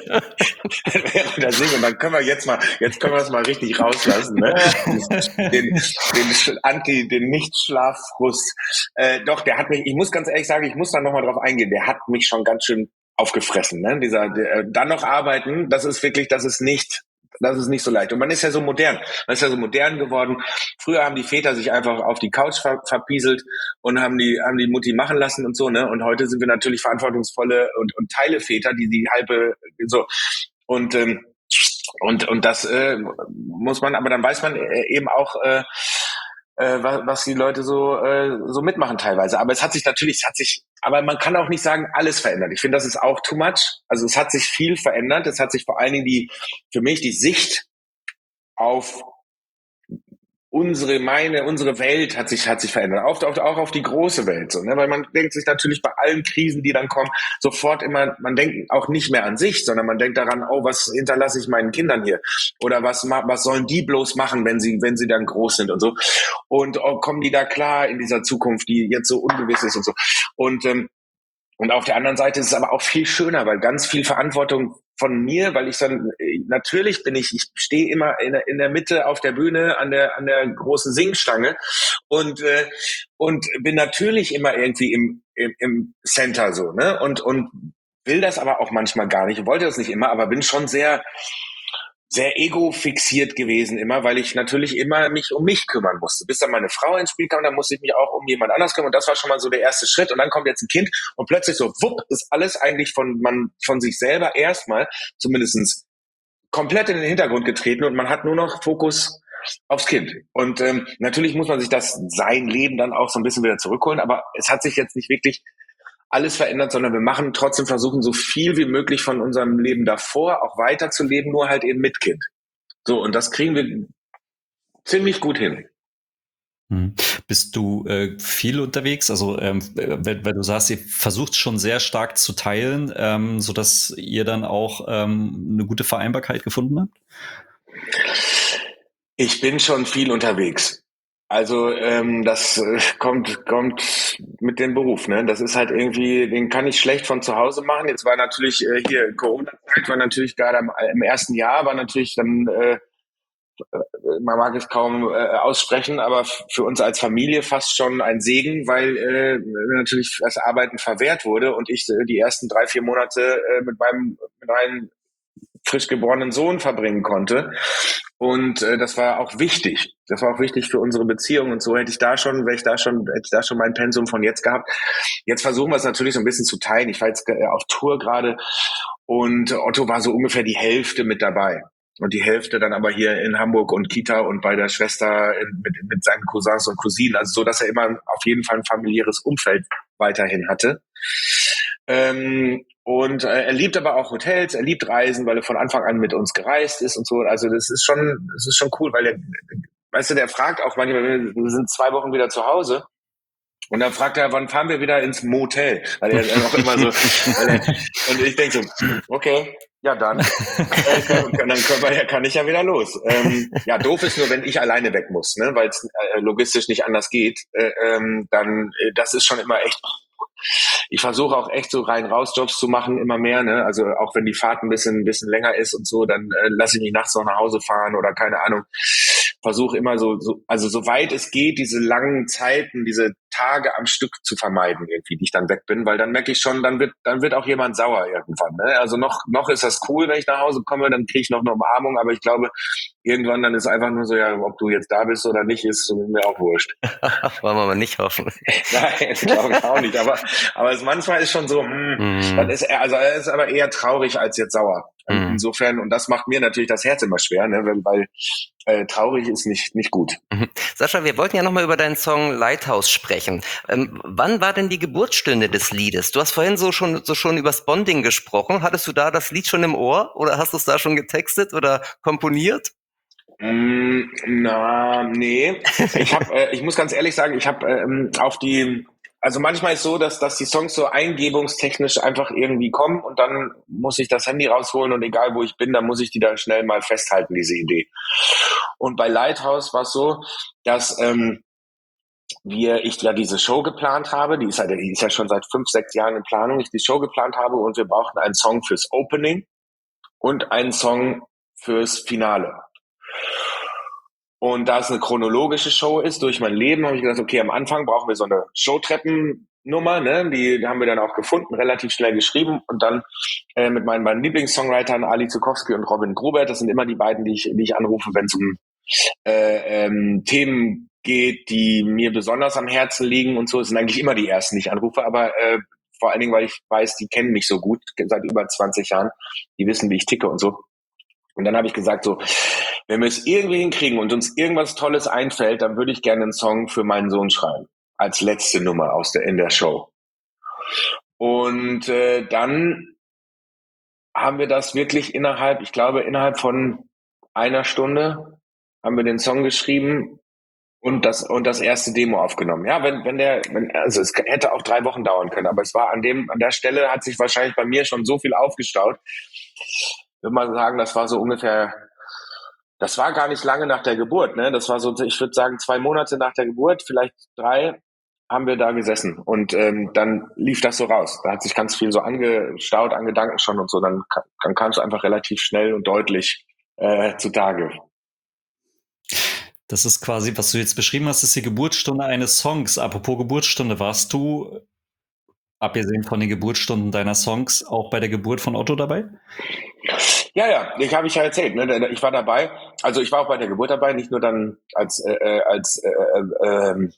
wäre unter sich und dann können wir jetzt mal, jetzt können wir es mal richtig rauslassen. Ne? Den, den Anti, den Nicht-Schlaffrust. Äh, doch, der hat mich, ich muss ganz ehrlich sagen, ich muss da nochmal drauf eingehen, der hat mich schon ganz schön aufgefressen. Ne? Dieser, der, dann noch arbeiten, das ist wirklich, das ist nicht, das ist nicht so leicht. Und man ist ja so modern. Man ist ja so modern geworden. Früher haben die Väter sich einfach auf die Couch ver- verpieselt und haben die, haben die Mutti machen lassen und so, ne? Und heute sind wir natürlich verantwortungsvolle und, und Teileväter, die die halbe, so. Und, ähm, und, und das, äh, muss man, aber dann weiß man eben auch, äh, äh, was, was die Leute so, äh, so mitmachen teilweise. Aber es hat sich natürlich, es hat sich, aber man kann auch nicht sagen, alles verändert. Ich finde, das ist auch too much. Also es hat sich viel verändert. Es hat sich vor allen Dingen die, für mich die Sicht auf unsere, meine, unsere Welt hat sich, hat sich verändert. Auch, auch, auch auf die große Welt, so, ne? Weil man denkt sich natürlich bei allen Krisen, die dann kommen, sofort immer, man denkt auch nicht mehr an sich, sondern man denkt daran, oh, was hinterlasse ich meinen Kindern hier? Oder was, was sollen die bloß machen, wenn sie, wenn sie dann groß sind und so? Und oh, kommen die da klar in dieser Zukunft, die jetzt so ungewiss ist und so? Und, ähm, und auf der anderen Seite ist es aber auch viel schöner, weil ganz viel Verantwortung von mir, weil ich dann, natürlich bin ich, ich stehe immer in der, in der Mitte auf der Bühne an der, an der großen Singstange und, äh, und bin natürlich immer irgendwie im, im, im Center so, ne? Und, und will das aber auch manchmal gar nicht, wollte das nicht immer, aber bin schon sehr, sehr ego-fixiert gewesen immer, weil ich natürlich immer mich um mich kümmern musste. Bis dann meine Frau ins Spiel kam, dann musste ich mich auch um jemand anders kümmern. Und das war schon mal so der erste Schritt. Und dann kommt jetzt ein Kind und plötzlich so, wupp, ist alles eigentlich von, man, von sich selber erstmal zumindestens komplett in den Hintergrund getreten und man hat nur noch Fokus aufs Kind. Und ähm, natürlich muss man sich das, sein Leben dann auch so ein bisschen wieder zurückholen, aber es hat sich jetzt nicht wirklich alles verändert, sondern wir machen trotzdem, versuchen so viel wie möglich von unserem Leben davor auch weiterzuleben, nur halt eben mit Kind. So, und das kriegen wir ziemlich gut hin. Hm. Bist du äh, viel unterwegs? Also, ähm, weil, weil du sagst, ihr versucht schon sehr stark zu teilen, ähm, sodass ihr dann auch ähm, eine gute Vereinbarkeit gefunden habt? Ich bin schon viel unterwegs. Also ähm, das äh, kommt kommt mit dem Beruf, ne? Das ist halt irgendwie, den kann ich schlecht von zu Hause machen. Jetzt war natürlich äh, hier Corona-Zeit, war natürlich gerade im, im ersten Jahr, war natürlich dann, äh, man mag es kaum äh, aussprechen, aber f- für uns als Familie fast schon ein Segen, weil äh, natürlich das Arbeiten verwehrt wurde und ich äh, die ersten drei, vier Monate äh, mit meinem mit meinem frisch geborenen Sohn verbringen konnte. Und äh, das war auch wichtig. Das war auch wichtig für unsere Beziehung. Und so hätte ich da schon, wäre ich da schon, hätte ich da schon mein Pensum von jetzt gehabt. Jetzt versuchen wir es natürlich so ein bisschen zu teilen. Ich war jetzt äh, auf Tour gerade und Otto war so ungefähr die Hälfte mit dabei. Und die Hälfte dann aber hier in Hamburg und Kita und bei der Schwester in, mit, mit seinen Cousins und Cousinen. Also so, dass er immer auf jeden Fall ein familiäres Umfeld weiterhin hatte. Ähm, und äh, er liebt aber auch Hotels, er liebt Reisen, weil er von Anfang an mit uns gereist ist und so. Also das ist schon, das ist schon cool, weil er, weißt du, der fragt auch manchmal, wir sind zwei Wochen wieder zu Hause. Und dann fragt er, wann fahren wir wieder ins Motel? Weil er auch immer so, weil er, und ich denke so, okay, ja dann, äh, dann, können wir, kann ich ja wieder los. Ähm, ja, doof ist nur, wenn ich alleine weg muss, ne, weil es äh, logistisch nicht anders geht. Äh, ähm, dann, äh, das ist schon immer echt. Ich versuche auch echt so rein-raus-Jobs zu machen, immer mehr, ne? Also auch wenn die Fahrt ein bisschen, ein bisschen länger ist und so, dann äh, lasse ich mich nachts noch nach Hause fahren oder keine Ahnung. Versuche immer so, so, also soweit es geht, diese langen Zeiten, diese Tage am Stück zu vermeiden, irgendwie, die ich dann weg bin, weil dann merke ich schon, dann wird, dann wird auch jemand sauer irgendwann, ne? Also noch, noch ist das cool, wenn ich nach Hause komme, dann kriege ich noch eine Umarmung, aber ich glaube, irgendwann dann ist einfach nur so, ja, ob du jetzt da bist oder nicht, ist mir auch wurscht. Wollen wir mal nicht hoffen. Nein, glaube ich auch nicht. Aber, aber es manchmal ist schon so, hm, Mm. dann ist er, also er ist aber eher traurig als jetzt sauer. Mm. Insofern, und das macht mir natürlich das Herz immer schwer, ne, weil, weil äh, traurig ist nicht, nicht gut. Mhm. Sascha, wir wollten ja nochmal über deinen Song Lighthouse sprechen. Ähm, wann war denn die Geburtsstunde des Liedes? Du hast vorhin so schon, so schon übers Bonding gesprochen. Hattest du da das Lied schon im Ohr oder hast du es da schon getextet oder komponiert? Mm, na, nee. Ich hab, äh, ich muss ganz ehrlich sagen, ich habe ähm, auf die, also manchmal ist so, dass, dass die Songs so eingebungstechnisch einfach irgendwie kommen und dann muss ich das Handy rausholen und egal wo ich bin, dann muss ich die dann schnell mal festhalten, diese Idee. Und bei Lighthouse war es so, dass ähm, wir, ich ja diese Show geplant habe, die ist, ja, die ist ja schon seit fünf, sechs Jahren in Planung, ich die Show geplant habe und wir brauchten einen Song fürs Opening und einen Song fürs Finale. Und da es eine chronologische Show ist, durch mein Leben, habe ich gesagt, okay, am Anfang brauchen wir so eine Showtreppennummer, ne? Die haben wir dann auch gefunden, relativ schnell geschrieben und dann äh, mit meinen beiden Lieblingssongwritern, Ali Zukowski und Robin Grubert, das sind immer die beiden, die ich, die ich anrufe, wenn es um äh, ähm, Themen geht, die mir besonders am Herzen liegen und so. Das sind eigentlich immer die ersten, die ich anrufe, aber äh, vor allen Dingen, weil ich weiß, die kennen mich so gut, seit über zwanzig Jahren, die wissen, wie ich ticke und so. Und dann habe ich gesagt, so, wenn wir es irgendwie hinkriegen und uns irgendwas Tolles einfällt, dann würde ich gerne einen Song für meinen Sohn schreiben. Als letzte Nummer aus der, in der Show. Und äh, dann haben wir das wirklich innerhalb, ich glaube, innerhalb von einer Stunde haben wir den Song geschrieben und das, und das erste Demo aufgenommen. Ja, wenn, wenn der, wenn, also es hätte auch drei Wochen dauern können, aber es war an dem, an der Stelle hat sich wahrscheinlich bei mir schon so viel aufgestaut. Ich würde mal sagen, das war so ungefähr, das war gar nicht lange nach der Geburt, ne? Das war so, ich würde sagen, zwei Monate nach der Geburt, vielleicht drei, haben wir da gesessen. Und ähm, dann lief das so raus. Da hat sich ganz viel so angestaut an Gedanken schon und so. Dann, dann kam es einfach relativ schnell und deutlich äh, zutage. Das ist quasi, was du jetzt beschrieben hast, ist die Geburtsstunde eines Songs. Apropos Geburtsstunde, warst du, abgesehen von den Geburtsstunden deiner Songs, auch bei der Geburt von Otto dabei? Ja, ja, ich habe ich ja erzählt. Ne? Ich war dabei. Also ich war auch bei der Geburt dabei, nicht nur dann als äh, als äh, äh, ähm,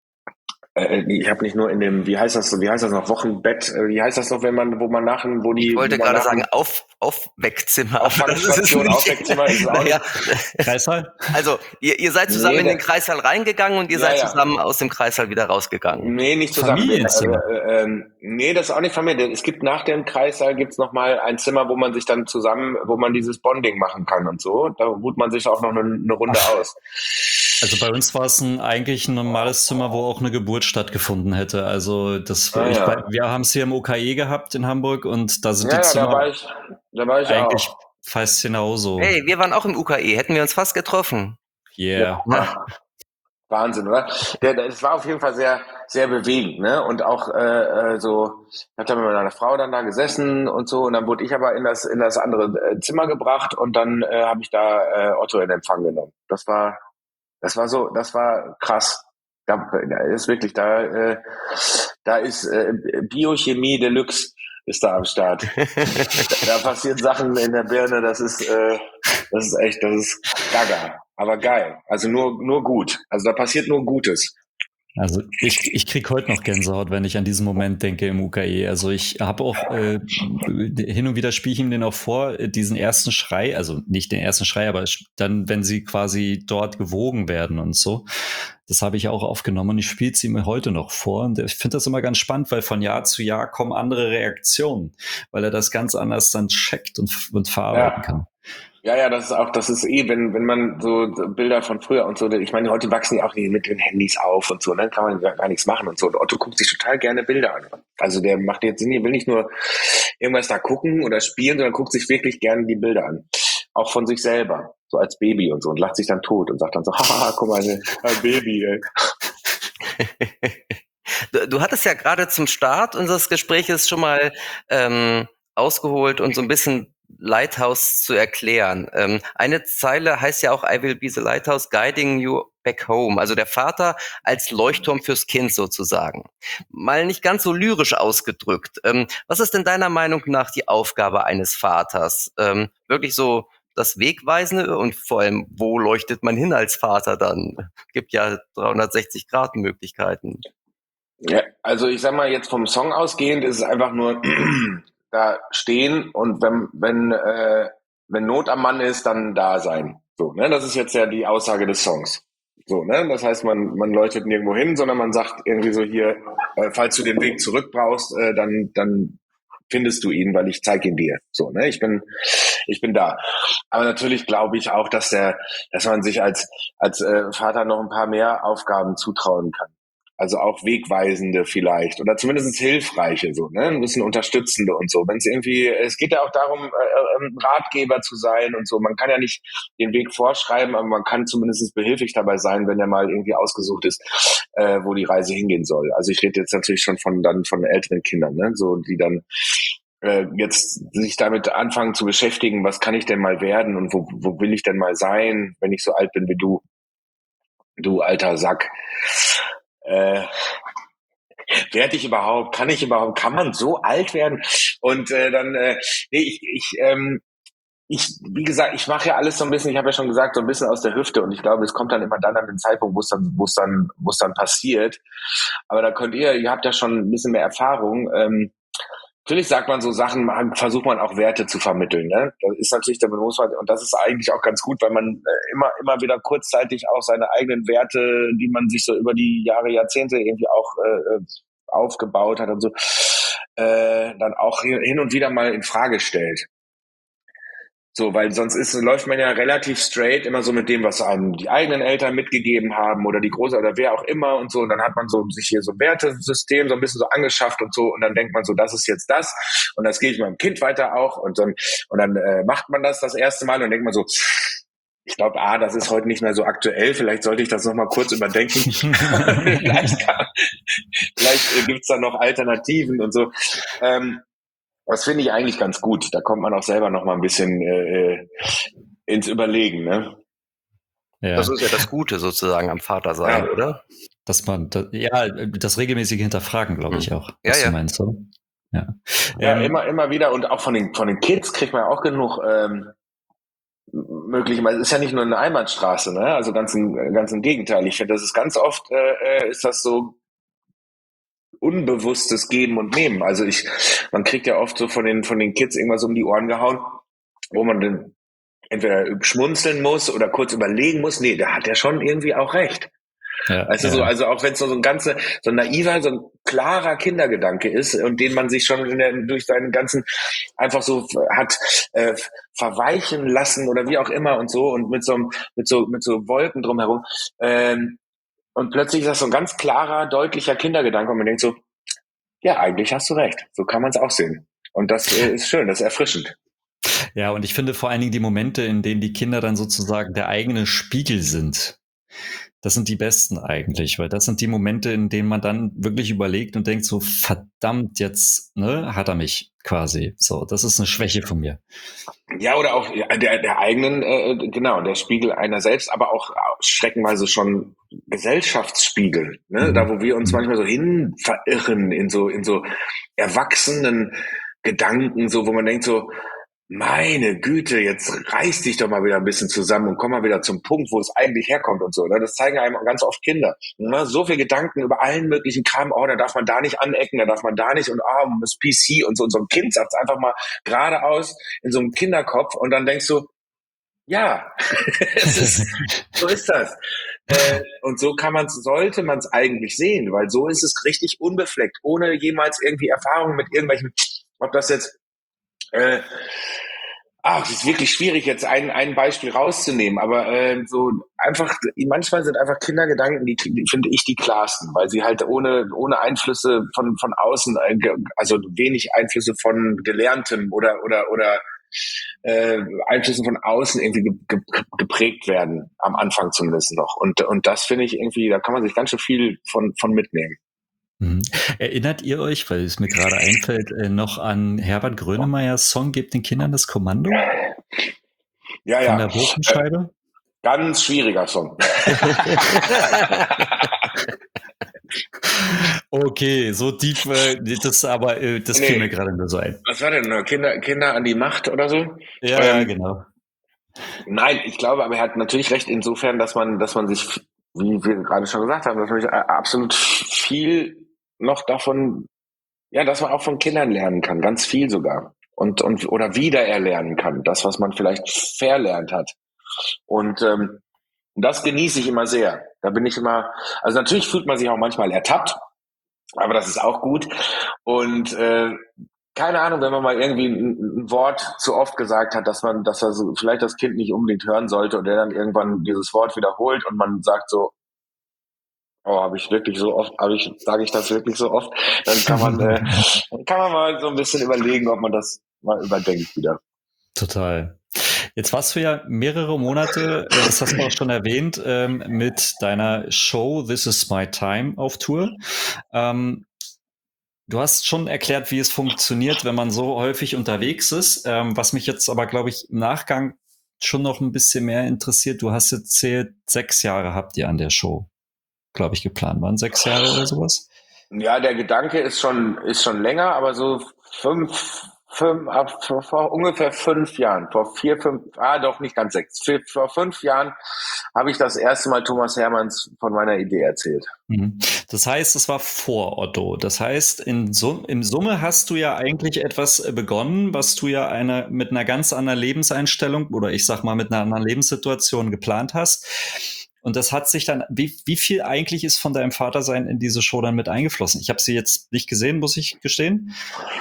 äh, ich habe nicht nur in dem, wie heißt das, wie heißt das noch, Wochenbett, äh, wie heißt das noch, wenn man, wo man nach, wo die, Ich wollte wo man gerade nach sagen, auf, Aufweckzimmer. Auffangstation, Aufweckzimmer ist es auch naja. nicht. Kreissaal? Also, ihr, ihr seid zusammen Nee, in den der- Kreissaal reingegangen und ihr Ja, seid ja. zusammen aus dem Kreissaal wieder rausgegangen. Nee, nicht zusammen. Familienzimmer. Äh, äh, ähm, nee, das ist auch nicht Familie. Es gibt nach dem Kreissaal gibt's noch mal ein Zimmer, wo man sich dann zusammen, wo man dieses Bonding machen kann und so. Da ruht man sich auch noch eine, eine Runde Ach. aus. Also bei uns war es ein, eigentlich ein normales Zimmer, wo auch eine Geburt stattgefunden hätte. Also das, Ah, ich, ja. wir haben es hier im O K E gehabt in Hamburg und da sind Ja, die ja, Zimmer da war ich, da war ich eigentlich auch. fast genauso. Hey, wir waren auch im U K E, hätten wir uns fast getroffen. Yeah. Ja. Wahnsinn, oder? Der, der, es war auf jeden Fall sehr, sehr bewegend, ne? Und auch äh, äh, so, ich habe dann mit meiner Frau dann da gesessen und so, und dann wurde ich aber in das in das andere äh, Zimmer gebracht und dann äh, habe ich da äh, Otto in Empfang genommen. Das war, das war so, das war krass. Da, da ist wirklich, da, äh, da ist äh, Biochemie Deluxe ist da am Start. da, da passieren Sachen in der Birne, das ist, äh, das ist echt, das ist gaga. Aber geil. Also nur, nur gut. Also da passiert nur Gutes. Also ich, ich krieg heute noch Gänsehaut, wenn ich an diesen Moment denke im U K E. Also ich habe auch äh, hin und wieder spiele ich ihm den auch vor, diesen ersten Schrei, also nicht den ersten Schrei, aber dann, wenn sie quasi dort gewogen werden und so. Das habe ich auch aufgenommen und ich spiele es ihm heute noch vor. Und ich finde das immer ganz spannend, weil von Jahr zu Jahr kommen andere Reaktionen, weil er das ganz anders dann checkt und, und verarbeiten Ja. kann. Ja, ja, das ist auch, das ist eh, wenn, wenn man so Bilder von früher und so, ich meine, heute wachsen die auch mit den Handys auf und so, dann kann man gar, gar nichts machen und so. Und Otto guckt sich total gerne Bilder an. Also der macht jetzt Sinn, der will nicht nur irgendwas da gucken oder spielen, sondern guckt sich wirklich gerne die Bilder an. Auch von sich selber, so als Baby und so, und lacht sich dann tot und sagt dann so, haha, guck mal, ein Baby, ey. Du, du hattest ja gerade zum Start unseres Gespräches schon mal ähm, ausgeholt und so ein bisschen Lighthouse zu erklären. Ähm, eine Zeile heißt ja auch I will be the lighthouse guiding you back home. Also der Vater als Leuchtturm fürs Kind sozusagen. Mal nicht ganz so lyrisch ausgedrückt. Ähm, was ist denn deiner Meinung nach die Aufgabe eines Vaters? Ähm, wirklich so das Wegweisende und vor allem, wo leuchtet man hin als Vater dann? Gibt ja dreihundertsechzig Grad Möglichkeiten. Ja, also ich sag mal, jetzt vom Song ausgehend ist es einfach nur da stehen und wenn wenn äh, wenn Not am Mann ist, dann da sein. So, ne? Das ist jetzt ja die Aussage des Songs. So, ne? Das heißt, man man leuchtet nirgendwo hin, sondern man sagt irgendwie so hier, äh, falls du den Weg zurück brauchst, äh, dann dann findest du ihn, weil ich zeige ihn dir. So, ne? Ich bin ich bin da. Aber natürlich glaube ich auch, dass der dass man sich als als äh, Vater noch ein paar mehr Aufgaben zutrauen kann. Also auch wegweisende vielleicht oder zumindest hilfreiche, so, ne, ein bisschen unterstützende und so. Wenn es irgendwie, es geht ja auch darum, äh, ein Ratgeber zu sein und so. Man kann ja nicht den Weg vorschreiben, aber man kann zumindest behilflich dabei sein, wenn er mal irgendwie ausgesucht ist, äh, wo die Reise hingehen soll. Also ich rede jetzt natürlich schon von dann von älteren Kindern, ne, so die dann äh, jetzt sich damit anfangen zu beschäftigen, was kann ich denn mal werden und wo, wo will ich denn mal sein, wenn ich so alt bin wie du, du alter Sack. Äh, werde ich überhaupt, kann ich überhaupt, kann man so alt werden? Und äh, dann, äh, nee, ich, ich, ähm, ich, wie gesagt, ich mache ja alles so ein bisschen, ich habe ja schon gesagt, so ein bisschen aus der Hüfte und ich glaube, es kommt dann immer dann an den Zeitpunkt, wo es dann, wo es dann, wo es dann passiert. Aber da könnt ihr, ihr habt ja schon ein bisschen mehr Erfahrung. Ähm, Natürlich sagt man so Sachen, man, versucht man auch Werte zu vermitteln. Ne? Das ist natürlich der Berufswahl und das ist eigentlich auch ganz gut, weil man äh, immer immer wieder kurzzeitig auch seine eigenen Werte, die man sich so über die Jahre, Jahrzehnte irgendwie auch äh, aufgebaut hat und so, äh, dann auch hin und wieder mal in Frage stellt. So, weil sonst ist, läuft man ja relativ straight immer so mit dem, was einem die eigenen Eltern mitgegeben haben oder die Großeltern oder wer auch immer und so. Und dann hat man so sich hier so ein Wertesystem so ein bisschen so angeschafft und so. Und dann denkt man so, das ist jetzt das. Und das gehe ich meinem Kind weiter auch. Und dann, und dann äh, macht man das das erste Mal und dann denkt man so, ich glaube, ah, das ist heute nicht mehr so aktuell. Vielleicht sollte ich das nochmal kurz überdenken. vielleicht kann, vielleicht gibt's da noch Alternativen und so. Ähm, Das finde ich eigentlich ganz gut. Da kommt man auch selber noch mal ein bisschen äh, ins Überlegen, ne? Ja. Das ist ja das Gute sozusagen am Vater sein, Ja. oder? Dass man, das, ja, das regelmäßige Hinterfragen, glaube ich auch. Ja, was ja. du meinst, oder? Ja, Ja, ähm, immer, immer wieder. Und auch von den, von den Kids kriegt man auch genug ähm, möglicherweise. Es ist ja nicht nur eine Einbahnstraße, ne? Also ganz im, ganz im Gegenteil. Ich finde, das ist ganz oft, äh, äh, ist das so unbewusstes Geben und Nehmen. Also ich, man kriegt ja oft so von den, von den Kids irgendwas um die Ohren gehauen, wo man dann entweder schmunzeln muss oder kurz überlegen muss. Nee, da hat er schon irgendwie auch recht. ja, Also ja, so, also auch wenn es so ein ganze, so ein naiver, so ein klarer Kindergedanke ist und den man sich schon in der, durch seinen ganzen einfach so hat äh, verweichen lassen oder wie auch immer und so und mit so mit so mit so Wolken drumherum. Ähm, und plötzlich ist das so ein ganz klarer, deutlicher Kindergedanke und man denkt so, ja, eigentlich hast du recht. So kann man es auch sehen. Und das äh, ist schön, das ist erfrischend. ja, und ich finde vor allen Dingen die Momente, in denen die Kinder dann sozusagen der eigene Spiegel sind. Das sind die besten eigentlich, weil das sind die Momente, in denen man dann wirklich überlegt und denkt so, verdammt, jetzt, ne, hat er mich quasi. So, das ist eine Schwäche von mir. Ja, oder auch ja, der, der eigenen, äh, genau, der Spiegel einer selbst, aber auch streckenweise schon Gesellschaftsspiegel, ne? Mhm. Da, wo wir uns Mhm. manchmal so hin verirren in so, in so erwachsenen Gedanken, so, wo man denkt so, meine Güte, jetzt reiß dich doch mal wieder ein bisschen zusammen und komm mal wieder zum Punkt, wo es eigentlich herkommt und so. Ne? Das zeigen einem ganz oft Kinder. Ne? So viel Gedanken über allen möglichen Kram, oh, da darf man da nicht anecken, da darf man da nicht und ah, oh, das P C und so. Und so ein Kind sagt einfach mal geradeaus in so einem Kinderkopf und dann denkst du, ja, es ist, so ist das. Äh, und so kann man sollte man es eigentlich sehen, weil so ist es richtig unbefleckt, ohne jemals irgendwie Erfahrungen mit irgendwelchen, ob das jetzt äh, Ah, es ist wirklich schwierig, jetzt ein, ein Beispiel rauszunehmen, aber äh, so einfach, manchmal sind einfach Kindergedanken, die, die finde ich die klarsten, weil sie halt ohne, ohne Einflüsse von, von außen, äh, also wenig Einflüsse von Gelerntem oder, oder, oder äh, Einflüssen von außen irgendwie ge, ge, geprägt werden, am Anfang zumindest noch. Und, und das finde ich irgendwie, da kann man sich ganz schön viel von, von mitnehmen. Mhm. Erinnert ihr euch, weil es mir gerade einfällt, äh, noch an Herbert Grönemeyers Song "Gebt den Kindern das Kommando" Ja, von ja. der Wurfenscheibe? Äh, ganz schwieriger Song. Okay, so tief, äh, das aber, äh, das fiel Nee. mir gerade nur so ein. Was war denn? Kinder, Kinder an die Macht oder so? Ja, ja, genau. Nein, ich glaube, aber er hat natürlich recht insofern, dass man, dass man sich, wie wir gerade schon gesagt haben, dass man sich absolut viel noch davon, ja, dass man auch von Kindern lernen kann, ganz viel sogar. Und, und, oder wieder erlernen kann, das, was man vielleicht verlernt hat. Und, ähm, das genieße ich immer sehr. Da bin ich immer, also natürlich fühlt man sich auch manchmal ertappt, aber das ist auch gut. Und, äh, keine Ahnung, wenn man mal irgendwie ein, ein Wort zu oft gesagt hat, dass man, dass er so, vielleicht das Kind nicht unbedingt hören sollte und der dann irgendwann dieses Wort wiederholt und man sagt so, oh, habe ich wirklich so oft, habe ich, sage ich das wirklich so oft, dann kann man, äh, dann kann man mal so ein bisschen überlegen, ob man das mal überdenkt wieder. Total. Jetzt warst du ja mehrere Monate, das hast du auch schon erwähnt, ähm, mit deiner Show This Is My Time auf Tour. Ähm, Du hast schon erklärt, wie es funktioniert, wenn man so häufig unterwegs ist. Ähm, was mich jetzt aber, glaube ich, im Nachgang schon noch ein bisschen mehr interessiert. Du hast erzählt, sechs Jahre habt ihr an der Show, glaube ich, geplant. Waren sechs Jahre oder sowas? Ja, der Gedanke ist schon, ist schon länger, aber so fünf, fünf, ab, vor, vor ungefähr fünf Jahren, vor vier, fünf, ah, doch nicht ganz sechs, vor, vor fünf Jahren habe ich das erste Mal Thomas Hermanns von meiner Idee erzählt. Mhm. Das heißt, es war vor Otto. Das heißt, in Sum im Summe hast du ja eigentlich etwas begonnen, was du ja eine, mit einer ganz anderen Lebenseinstellung oder ich sag mal mit einer anderen Lebenssituation geplant hast. Und das hat sich dann, wie, wie viel eigentlich ist von deinem Vatersein in diese Show dann mit eingeflossen? Ich habe sie jetzt nicht gesehen, muss ich gestehen.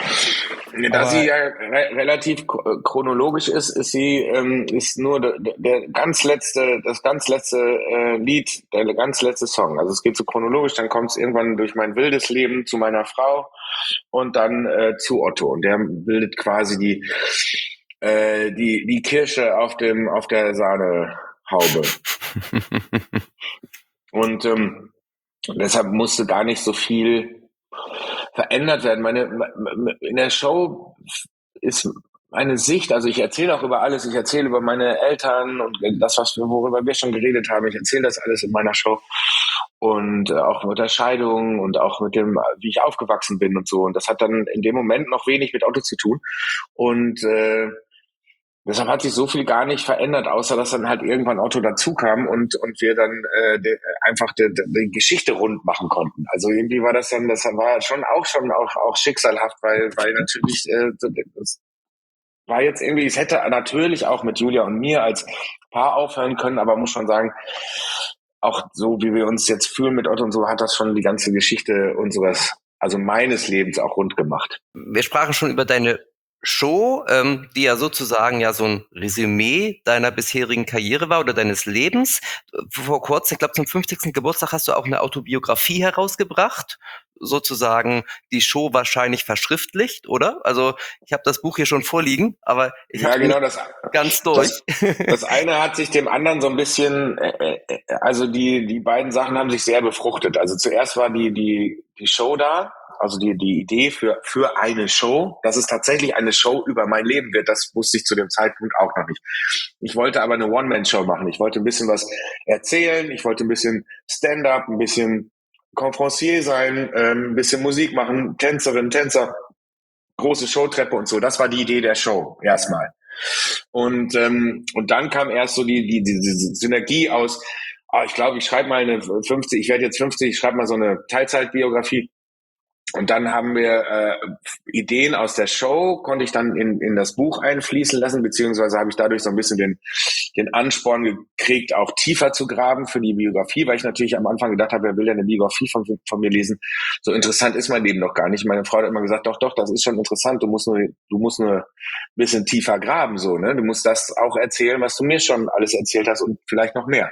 Da sie ja re relativ chronologisch ist, ist sie ähm, ist nur der, der ganz letzte, das ganz letzte äh, Lied, der ganz letzte Song. Also es geht so chronologisch, dann kommt es irgendwann durch mein wildes Leben zu meiner Frau und dann äh, zu Otto. Und der bildet quasi die äh, die die Kirsche auf dem auf der Sahnehaube. Und ähm, deshalb musste gar nicht so viel verändert werden. Meine, in der Show ist meine Sicht, also ich erzähle auch über alles, ich erzähle über meine Eltern und das, was wir, worüber wir schon geredet haben, ich erzähle das alles in meiner Show und äh, auch mit der Scheidung und auch mit dem, wie ich aufgewachsen bin und so, und das hat dann in dem Moment noch wenig mit Otto zu tun und äh, deshalb hat sich so viel gar nicht verändert, außer dass dann halt irgendwann Otto dazu kam und und wir dann äh, de, einfach die, die Geschichte rund machen konnten. Also irgendwie war das dann, das war schon auch schon auch auch schicksalhaft, weil weil natürlich äh, das war jetzt irgendwie, es hätte natürlich auch mit Julia und mir als Paar aufhören können, aber muss schon sagen, auch so wie wir uns jetzt fühlen mit Otto und so, hat das schon die ganze Geschichte unseres, also meines Lebens auch rund gemacht. Wir sprachen schon über deine Show, ähm, die ja sozusagen ja so ein Resümee deiner bisherigen Karriere war oder deines Lebens. Vor kurzem, ich glaube zum fünfzigsten Geburtstag hast du auch eine Autobiografie herausgebracht, sozusagen die Show wahrscheinlich verschriftlicht, oder? Also ich habe das Buch hier schon vorliegen, aber ich ja, habe genau, nicht das, ganz durch. Das, das eine hat sich dem anderen so ein bisschen, äh, äh, also die die beiden Sachen haben sich sehr befruchtet. Also zuerst war die die die Show da, also die die Idee für für eine Show, dass es tatsächlich eine Show über mein Leben wird, das wusste ich zu dem Zeitpunkt auch noch nicht. Ich wollte aber eine One-Man-Show machen. Ich wollte ein bisschen was erzählen, ich wollte ein bisschen Stand-up, ein bisschen Conferencier sein, ähm, ein bisschen Musik machen, Tänzerin, Tänzer, große Showtreppe und so. Das war die Idee der Show erstmal. Und ähm, und dann kam erst so die die die, die Synergie aus. Ah, ich glaube, ich schreibe mal eine fünfzig. Ich werde jetzt fünfzig. Ich schreibe mal so eine Teilzeitbiografie. Und dann haben wir äh, Ideen aus der Show, konnte ich dann in, in das Buch einfließen lassen, beziehungsweise habe ich dadurch so ein bisschen den, den Ansporn gekriegt, auch tiefer zu graben für die Biografie, weil ich natürlich am Anfang gedacht habe, wer will denn eine Biografie von, von mir lesen? So interessant ist mein Leben doch gar nicht. Meine Frau hat immer gesagt, doch, doch, das ist schon interessant, du musst nur, du musst nur ein bisschen tiefer graben, so, ne? Du musst das auch erzählen, was du mir schon alles erzählt hast und vielleicht noch mehr.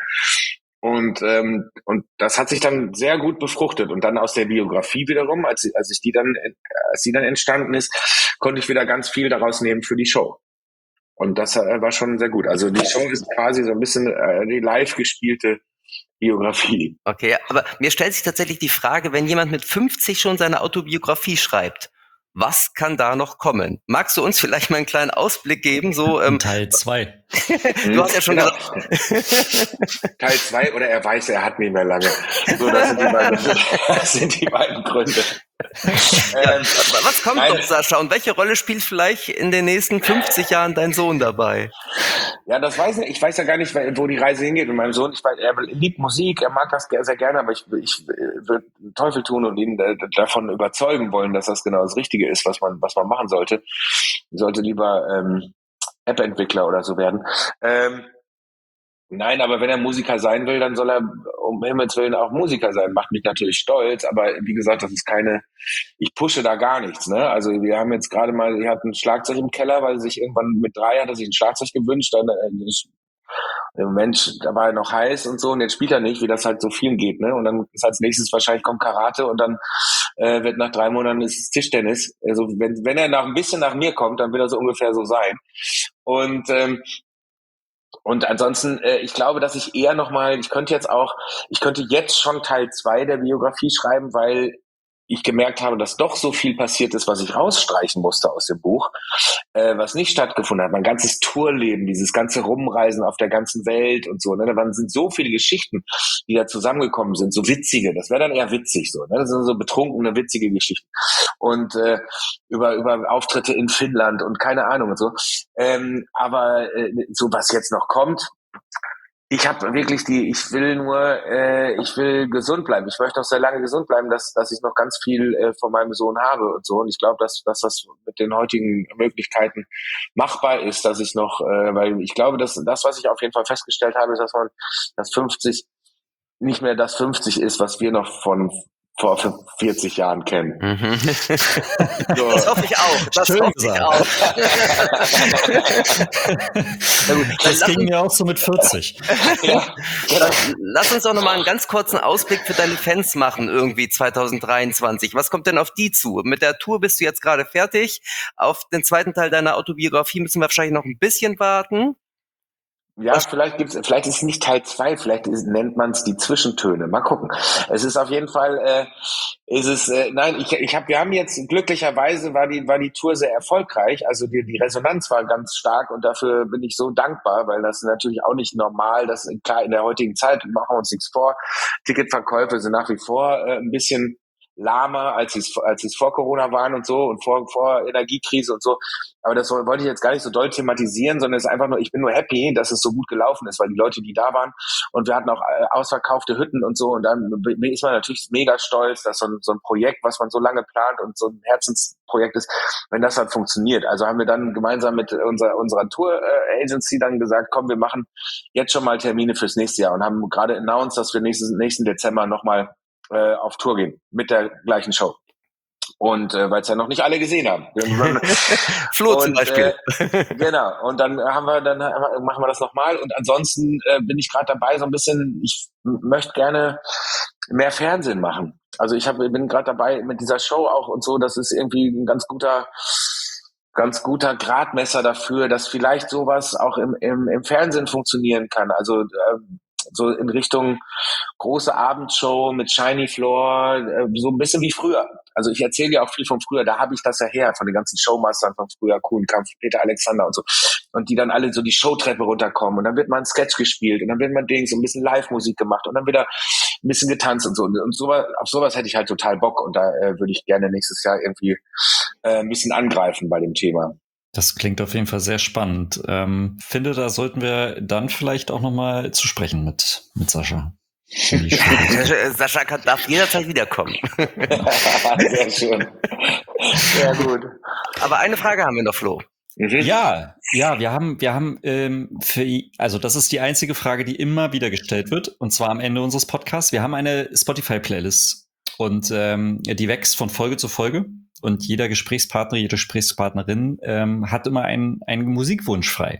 Und ähm, und das hat sich dann sehr gut befruchtet. Und dann aus der Biografie wiederum, als als ich die dann als die dann entstanden ist, konnte ich wieder ganz viel daraus nehmen für die Show. Und das äh, war schon sehr gut. Also die Show ist quasi so ein bisschen äh, die live gespielte Biografie. Okay, aber mir stellt sich tatsächlich die Frage, wenn jemand mit fünfzig schon seine Autobiografie schreibt, was kann da noch kommen? Magst du uns vielleicht mal einen kleinen Ausblick geben? So ähm, Teil zwei. Du hast ja schon genau. gesagt. Teil zwei oder er weiß, er hat nicht mehr lange. So, das sind die beiden, das sind die beiden Gründe. Ja, ähm, was kommt nein. noch, Sascha? Und welche Rolle spielt vielleicht in den nächsten fünfzig Jahren dein Sohn dabei? Ja, das weiß ich. Ich weiß ja gar nicht, wo die Reise hingeht mit meinem Sohn. Ich weiß, er liebt Musik, er mag das sehr gerne, aber ich, ich würde den Teufel tun und ihn äh, davon überzeugen wollen, dass das genau das Richtige ist, was man, was man machen sollte. Ich sollte lieber ähm, App-Entwickler oder so werden. Ähm, Nein, aber wenn er Musiker sein will, dann soll er um Himmels Willen auch Musiker sein. Macht mich natürlich stolz, aber wie gesagt, das ist keine, ich pushe da gar nichts, ne? Also wir haben jetzt gerade mal, er hat ein Schlagzeug im Keller, weil sich irgendwann mit drei hat er sich ein Schlagzeug gewünscht, dann äh, ist, Mensch, da war er noch heiß und so und jetzt spielt er nicht, wie das halt so vielen geht, ne? Und dann ist als nächstes wahrscheinlich kommt Karate und dann äh, wird nach drei Monaten ist es Tischtennis. Also wenn wenn er nach ein bisschen nach mir kommt, dann wird er so ungefähr so sein. Und ähm, Und ansonsten, äh, ich glaube, dass ich eher nochmal, ich könnte jetzt auch, ich könnte jetzt schon Teil zwei der Biografie schreiben, weil ich gemerkt habe, dass doch so viel passiert ist, was ich rausstreichen musste aus dem Buch, äh, was nicht stattgefunden hat. Mein ganzes Tourleben, dieses ganze Rumreisen auf der ganzen Welt und so. Ne? Da waren, sind so viele Geschichten, die da zusammengekommen sind, so witzige. Das wäre dann eher witzig so. Ne? Das sind so betrunkene, witzige Geschichten. Und äh, über über Auftritte in Finnland und keine Ahnung und so. Ähm, aber äh, so was jetzt noch kommt, ich habe wirklich die, ich will nur, äh, ich will gesund bleiben. Ich möchte auch sehr lange gesund bleiben, dass dass ich noch ganz viel äh, von meinem Sohn habe und so. Und ich glaube, dass dass das mit den heutigen Möglichkeiten machbar ist, dass ich noch, äh, weil ich glaube, dass das, was ich auf jeden Fall festgestellt habe, ist, dass man das fünfzig nicht mehr das fünfzig ist, was wir noch von vor vierzig Jahren kennen. Mhm. So. Das hoffe ich auch. Das Schön hoffe gesagt. ich auch. Na gut, das Dann ging lass- mir auch so mit vierzig. Ja, genau. Lass uns doch nochmal einen ganz kurzen Ausblick für deine Fans machen, irgendwie zwanzig dreiundzwanzig. Was kommt denn auf die zu? Mit der Tour bist du jetzt gerade fertig. Auf den zweiten Teil deiner Autobiografie müssen wir wahrscheinlich noch ein bisschen warten. Ja, vielleicht gibt's, vielleicht ist es nicht Teil zwei, vielleicht ist, nennt man es die Zwischentöne. Mal gucken. Es ist auf jeden Fall, äh, ist es, äh, nein, ich, ich habe, wir haben jetzt glücklicherweise war die, war die Tour sehr erfolgreich. Also die, die Resonanz war ganz stark und dafür bin ich so dankbar, weil das ist natürlich auch nicht normal. Das klar in der heutigen Zeit machen wir uns nichts vor. Ticketverkäufe sind nach wie vor äh, ein bisschen lahmer, als es als es vor Corona waren und so und vor vor Energiekrise und so. Aber das wollte ich jetzt gar nicht so doll thematisieren, sondern es ist einfach nur, ich bin nur happy, dass es so gut gelaufen ist, weil die Leute, die da waren und wir hatten auch ausverkaufte Hütten und so und dann ist man natürlich mega stolz, dass so ein, so ein Projekt, was man so lange plant und so ein Herzensprojekt ist, wenn das halt funktioniert. Also haben wir dann gemeinsam mit unserer unserer Tour-Agency dann gesagt, komm, wir machen jetzt schon mal Termine fürs nächste Jahr und haben gerade announced, dass wir nächsten, nächsten Dezember nochmal äh, auf Tour gehen mit der gleichen Show. Und äh, weil es ja noch nicht alle gesehen haben. Flo und, zum Beispiel. Äh, genau. Und dann haben wir, dann machen wir das nochmal. Und ansonsten äh, bin ich gerade dabei, so ein bisschen, ich m- möchte gerne mehr Fernsehen machen. Also ich hab, bin gerade dabei mit dieser Show auch und so, das ist irgendwie ein ganz guter, ganz guter Gradmesser dafür, dass vielleicht sowas auch im, im, im Fernsehen funktionieren kann. Also ähm, so in Richtung große Abendshow mit Shiny Floor, äh, so ein bisschen wie früher. Also ich erzähle ja auch viel von früher, da habe ich das ja her, von den ganzen Showmastern von früher, Kuhnkampf, Peter Alexander und so. Und die dann alle so die Showtreppe runterkommen und dann wird mal ein Sketch gespielt und dann wird mal Dings, so ein bisschen Live-Musik gemacht und dann wieder ein bisschen getanzt und so. Und sowas, auf sowas hätte ich halt total Bock und da äh, würde ich gerne nächstes Jahr irgendwie äh, ein bisschen angreifen bei dem Thema. Das klingt auf jeden Fall sehr spannend. Ähm, finde, da sollten wir dann vielleicht auch nochmal zu sprechen mit, mit Sascha. Sascha, Sascha kann, darf jederzeit wiederkommen. Sehr schön. Sehr gut. Aber eine Frage haben wir noch, Flo. Mhm. Ja, ja, wir haben, wir haben, ähm, für, also das ist die einzige Frage, die immer wieder gestellt wird, und zwar am Ende unseres Podcasts. Wir haben eine Spotify-Playlist und ähm, die wächst von Folge zu Folge. Und jeder Gesprächspartner, jede Gesprächspartnerin ähm, hat immer einen, einen Musikwunsch frei.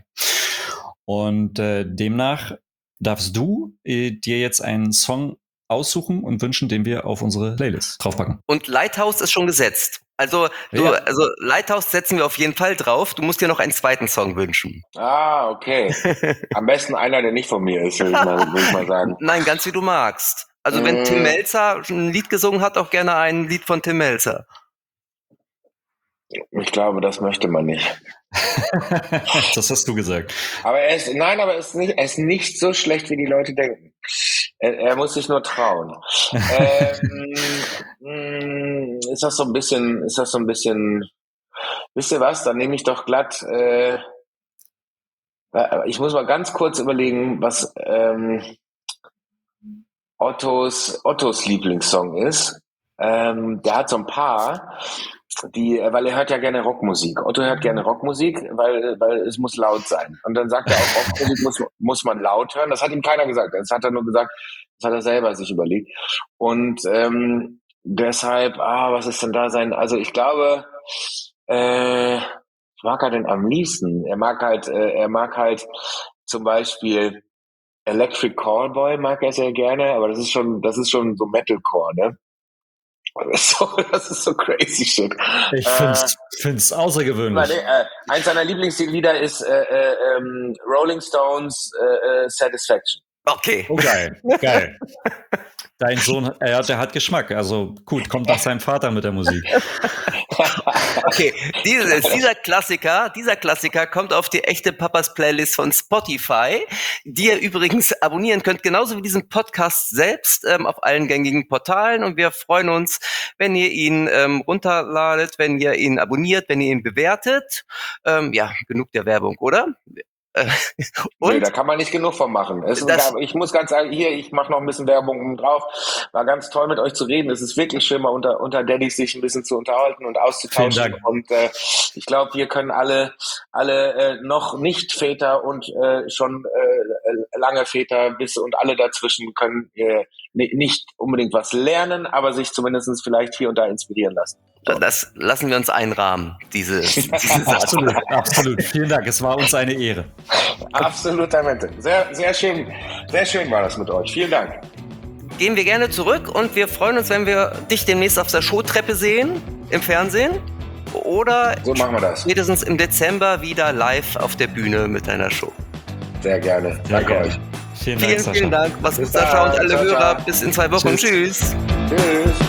Und äh, demnach darfst du äh, dir jetzt einen Song aussuchen und wünschen, den wir auf unsere Playlist draufpacken. Und Lighthouse ist schon gesetzt. Also, du, Ja. also Lighthouse setzen wir auf jeden Fall drauf. Du musst dir noch einen zweiten Song wünschen. Ah, okay. Am besten einer, der nicht von mir ist, würde ich mal, würde ich mal sagen. Nein, ganz wie du magst. Also wenn Äh. Tim Melzer ein Lied gesungen hat, auch gerne ein Lied von Tim Melzer. Ich glaube, das möchte man nicht. Das hast du gesagt. Aber er ist, nein, aber er ist nicht, er ist nicht so schlecht, wie die Leute denken. Er, er muss sich nur trauen. ähm, mh, ist das so ein bisschen, ist das so ein bisschen, wisst ihr was, dann nehme ich doch glatt, äh, ich muss mal ganz kurz überlegen, was ähm, Ottos, Ottos Lieblingssong ist. Ähm, der hat so ein paar, die, weil er hört ja gerne Rockmusik. Otto hört gerne Rockmusik, weil, weil es muss laut sein. Und dann sagt er auch, Rockmusik muss, muss man laut hören. Das hat ihm keiner gesagt. Das hat er nur gesagt, das hat er selber sich überlegt. Und ähm, deshalb, ah, was ist denn da sein? Also ich glaube, äh, was mag er denn am liebsten? Er mag halt, äh, er mag halt zum Beispiel Electric Callboy mag er sehr gerne, aber das ist schon, das ist schon so Metalcore, ne? Das ist so, das ist so crazy shit. Ich find's, äh, find's außergewöhnlich. Meine, äh, eins seiner Lieblingslieder ist äh, äh, ähm, Rolling Stones äh, äh, Satisfaction. Okay. Oh, geil, geil. Dein Sohn, äh, der hat Geschmack. Also gut, kommt nach seinem Vater mit der Musik. Okay, dieses, dieser Klassiker, dieser Klassiker kommt auf die echte Papas Playlist von Spotify, die ihr übrigens abonnieren könnt, genauso wie diesen Podcast selbst ähm, auf allen gängigen Portalen. Und wir freuen uns, wenn ihr ihn ähm, runterladet, wenn ihr ihn abonniert, wenn ihr ihn bewertet. Ähm, ja, genug der Werbung, oder? Und nee, da kann man nicht genug von machen. Es ist gar, ich muss ganz sagen, hier, ich mache noch ein bisschen Werbung drauf. War ganz toll, mit euch zu reden. Es ist wirklich schön, mal unter, unter Daddys sich ein bisschen zu unterhalten und auszutauschen. Und äh, ich glaube, wir können alle, alle äh, noch nicht Väter und äh, schon äh, lange Väter bis und alle dazwischen können äh, nicht unbedingt was lernen, aber sich zumindest vielleicht hier und da inspirieren lassen. Das lassen wir uns einrahmen, diese, diese Absolut, absolut. Vielen Dank, es war uns eine Ehre. Absolutamente. Sehr, sehr schön, sehr schön war das mit euch. Vielen Dank. Gehen wir gerne zurück und wir freuen uns, wenn wir dich demnächst auf der Showtreppe sehen, im Fernsehen. Oder so machen wir das. Spätestens im Dezember wieder live auf der Bühne mit deiner Show. Sehr gerne. Sehr Danke gerne. euch. Vielen Dank, Vielen, Sascha. vielen Dank. Was Bis gut, Sascha und dann. alle Ciao, Hörer. ciao. Bis in zwei Wochen. Tschüss. Tschüss. Tschüss.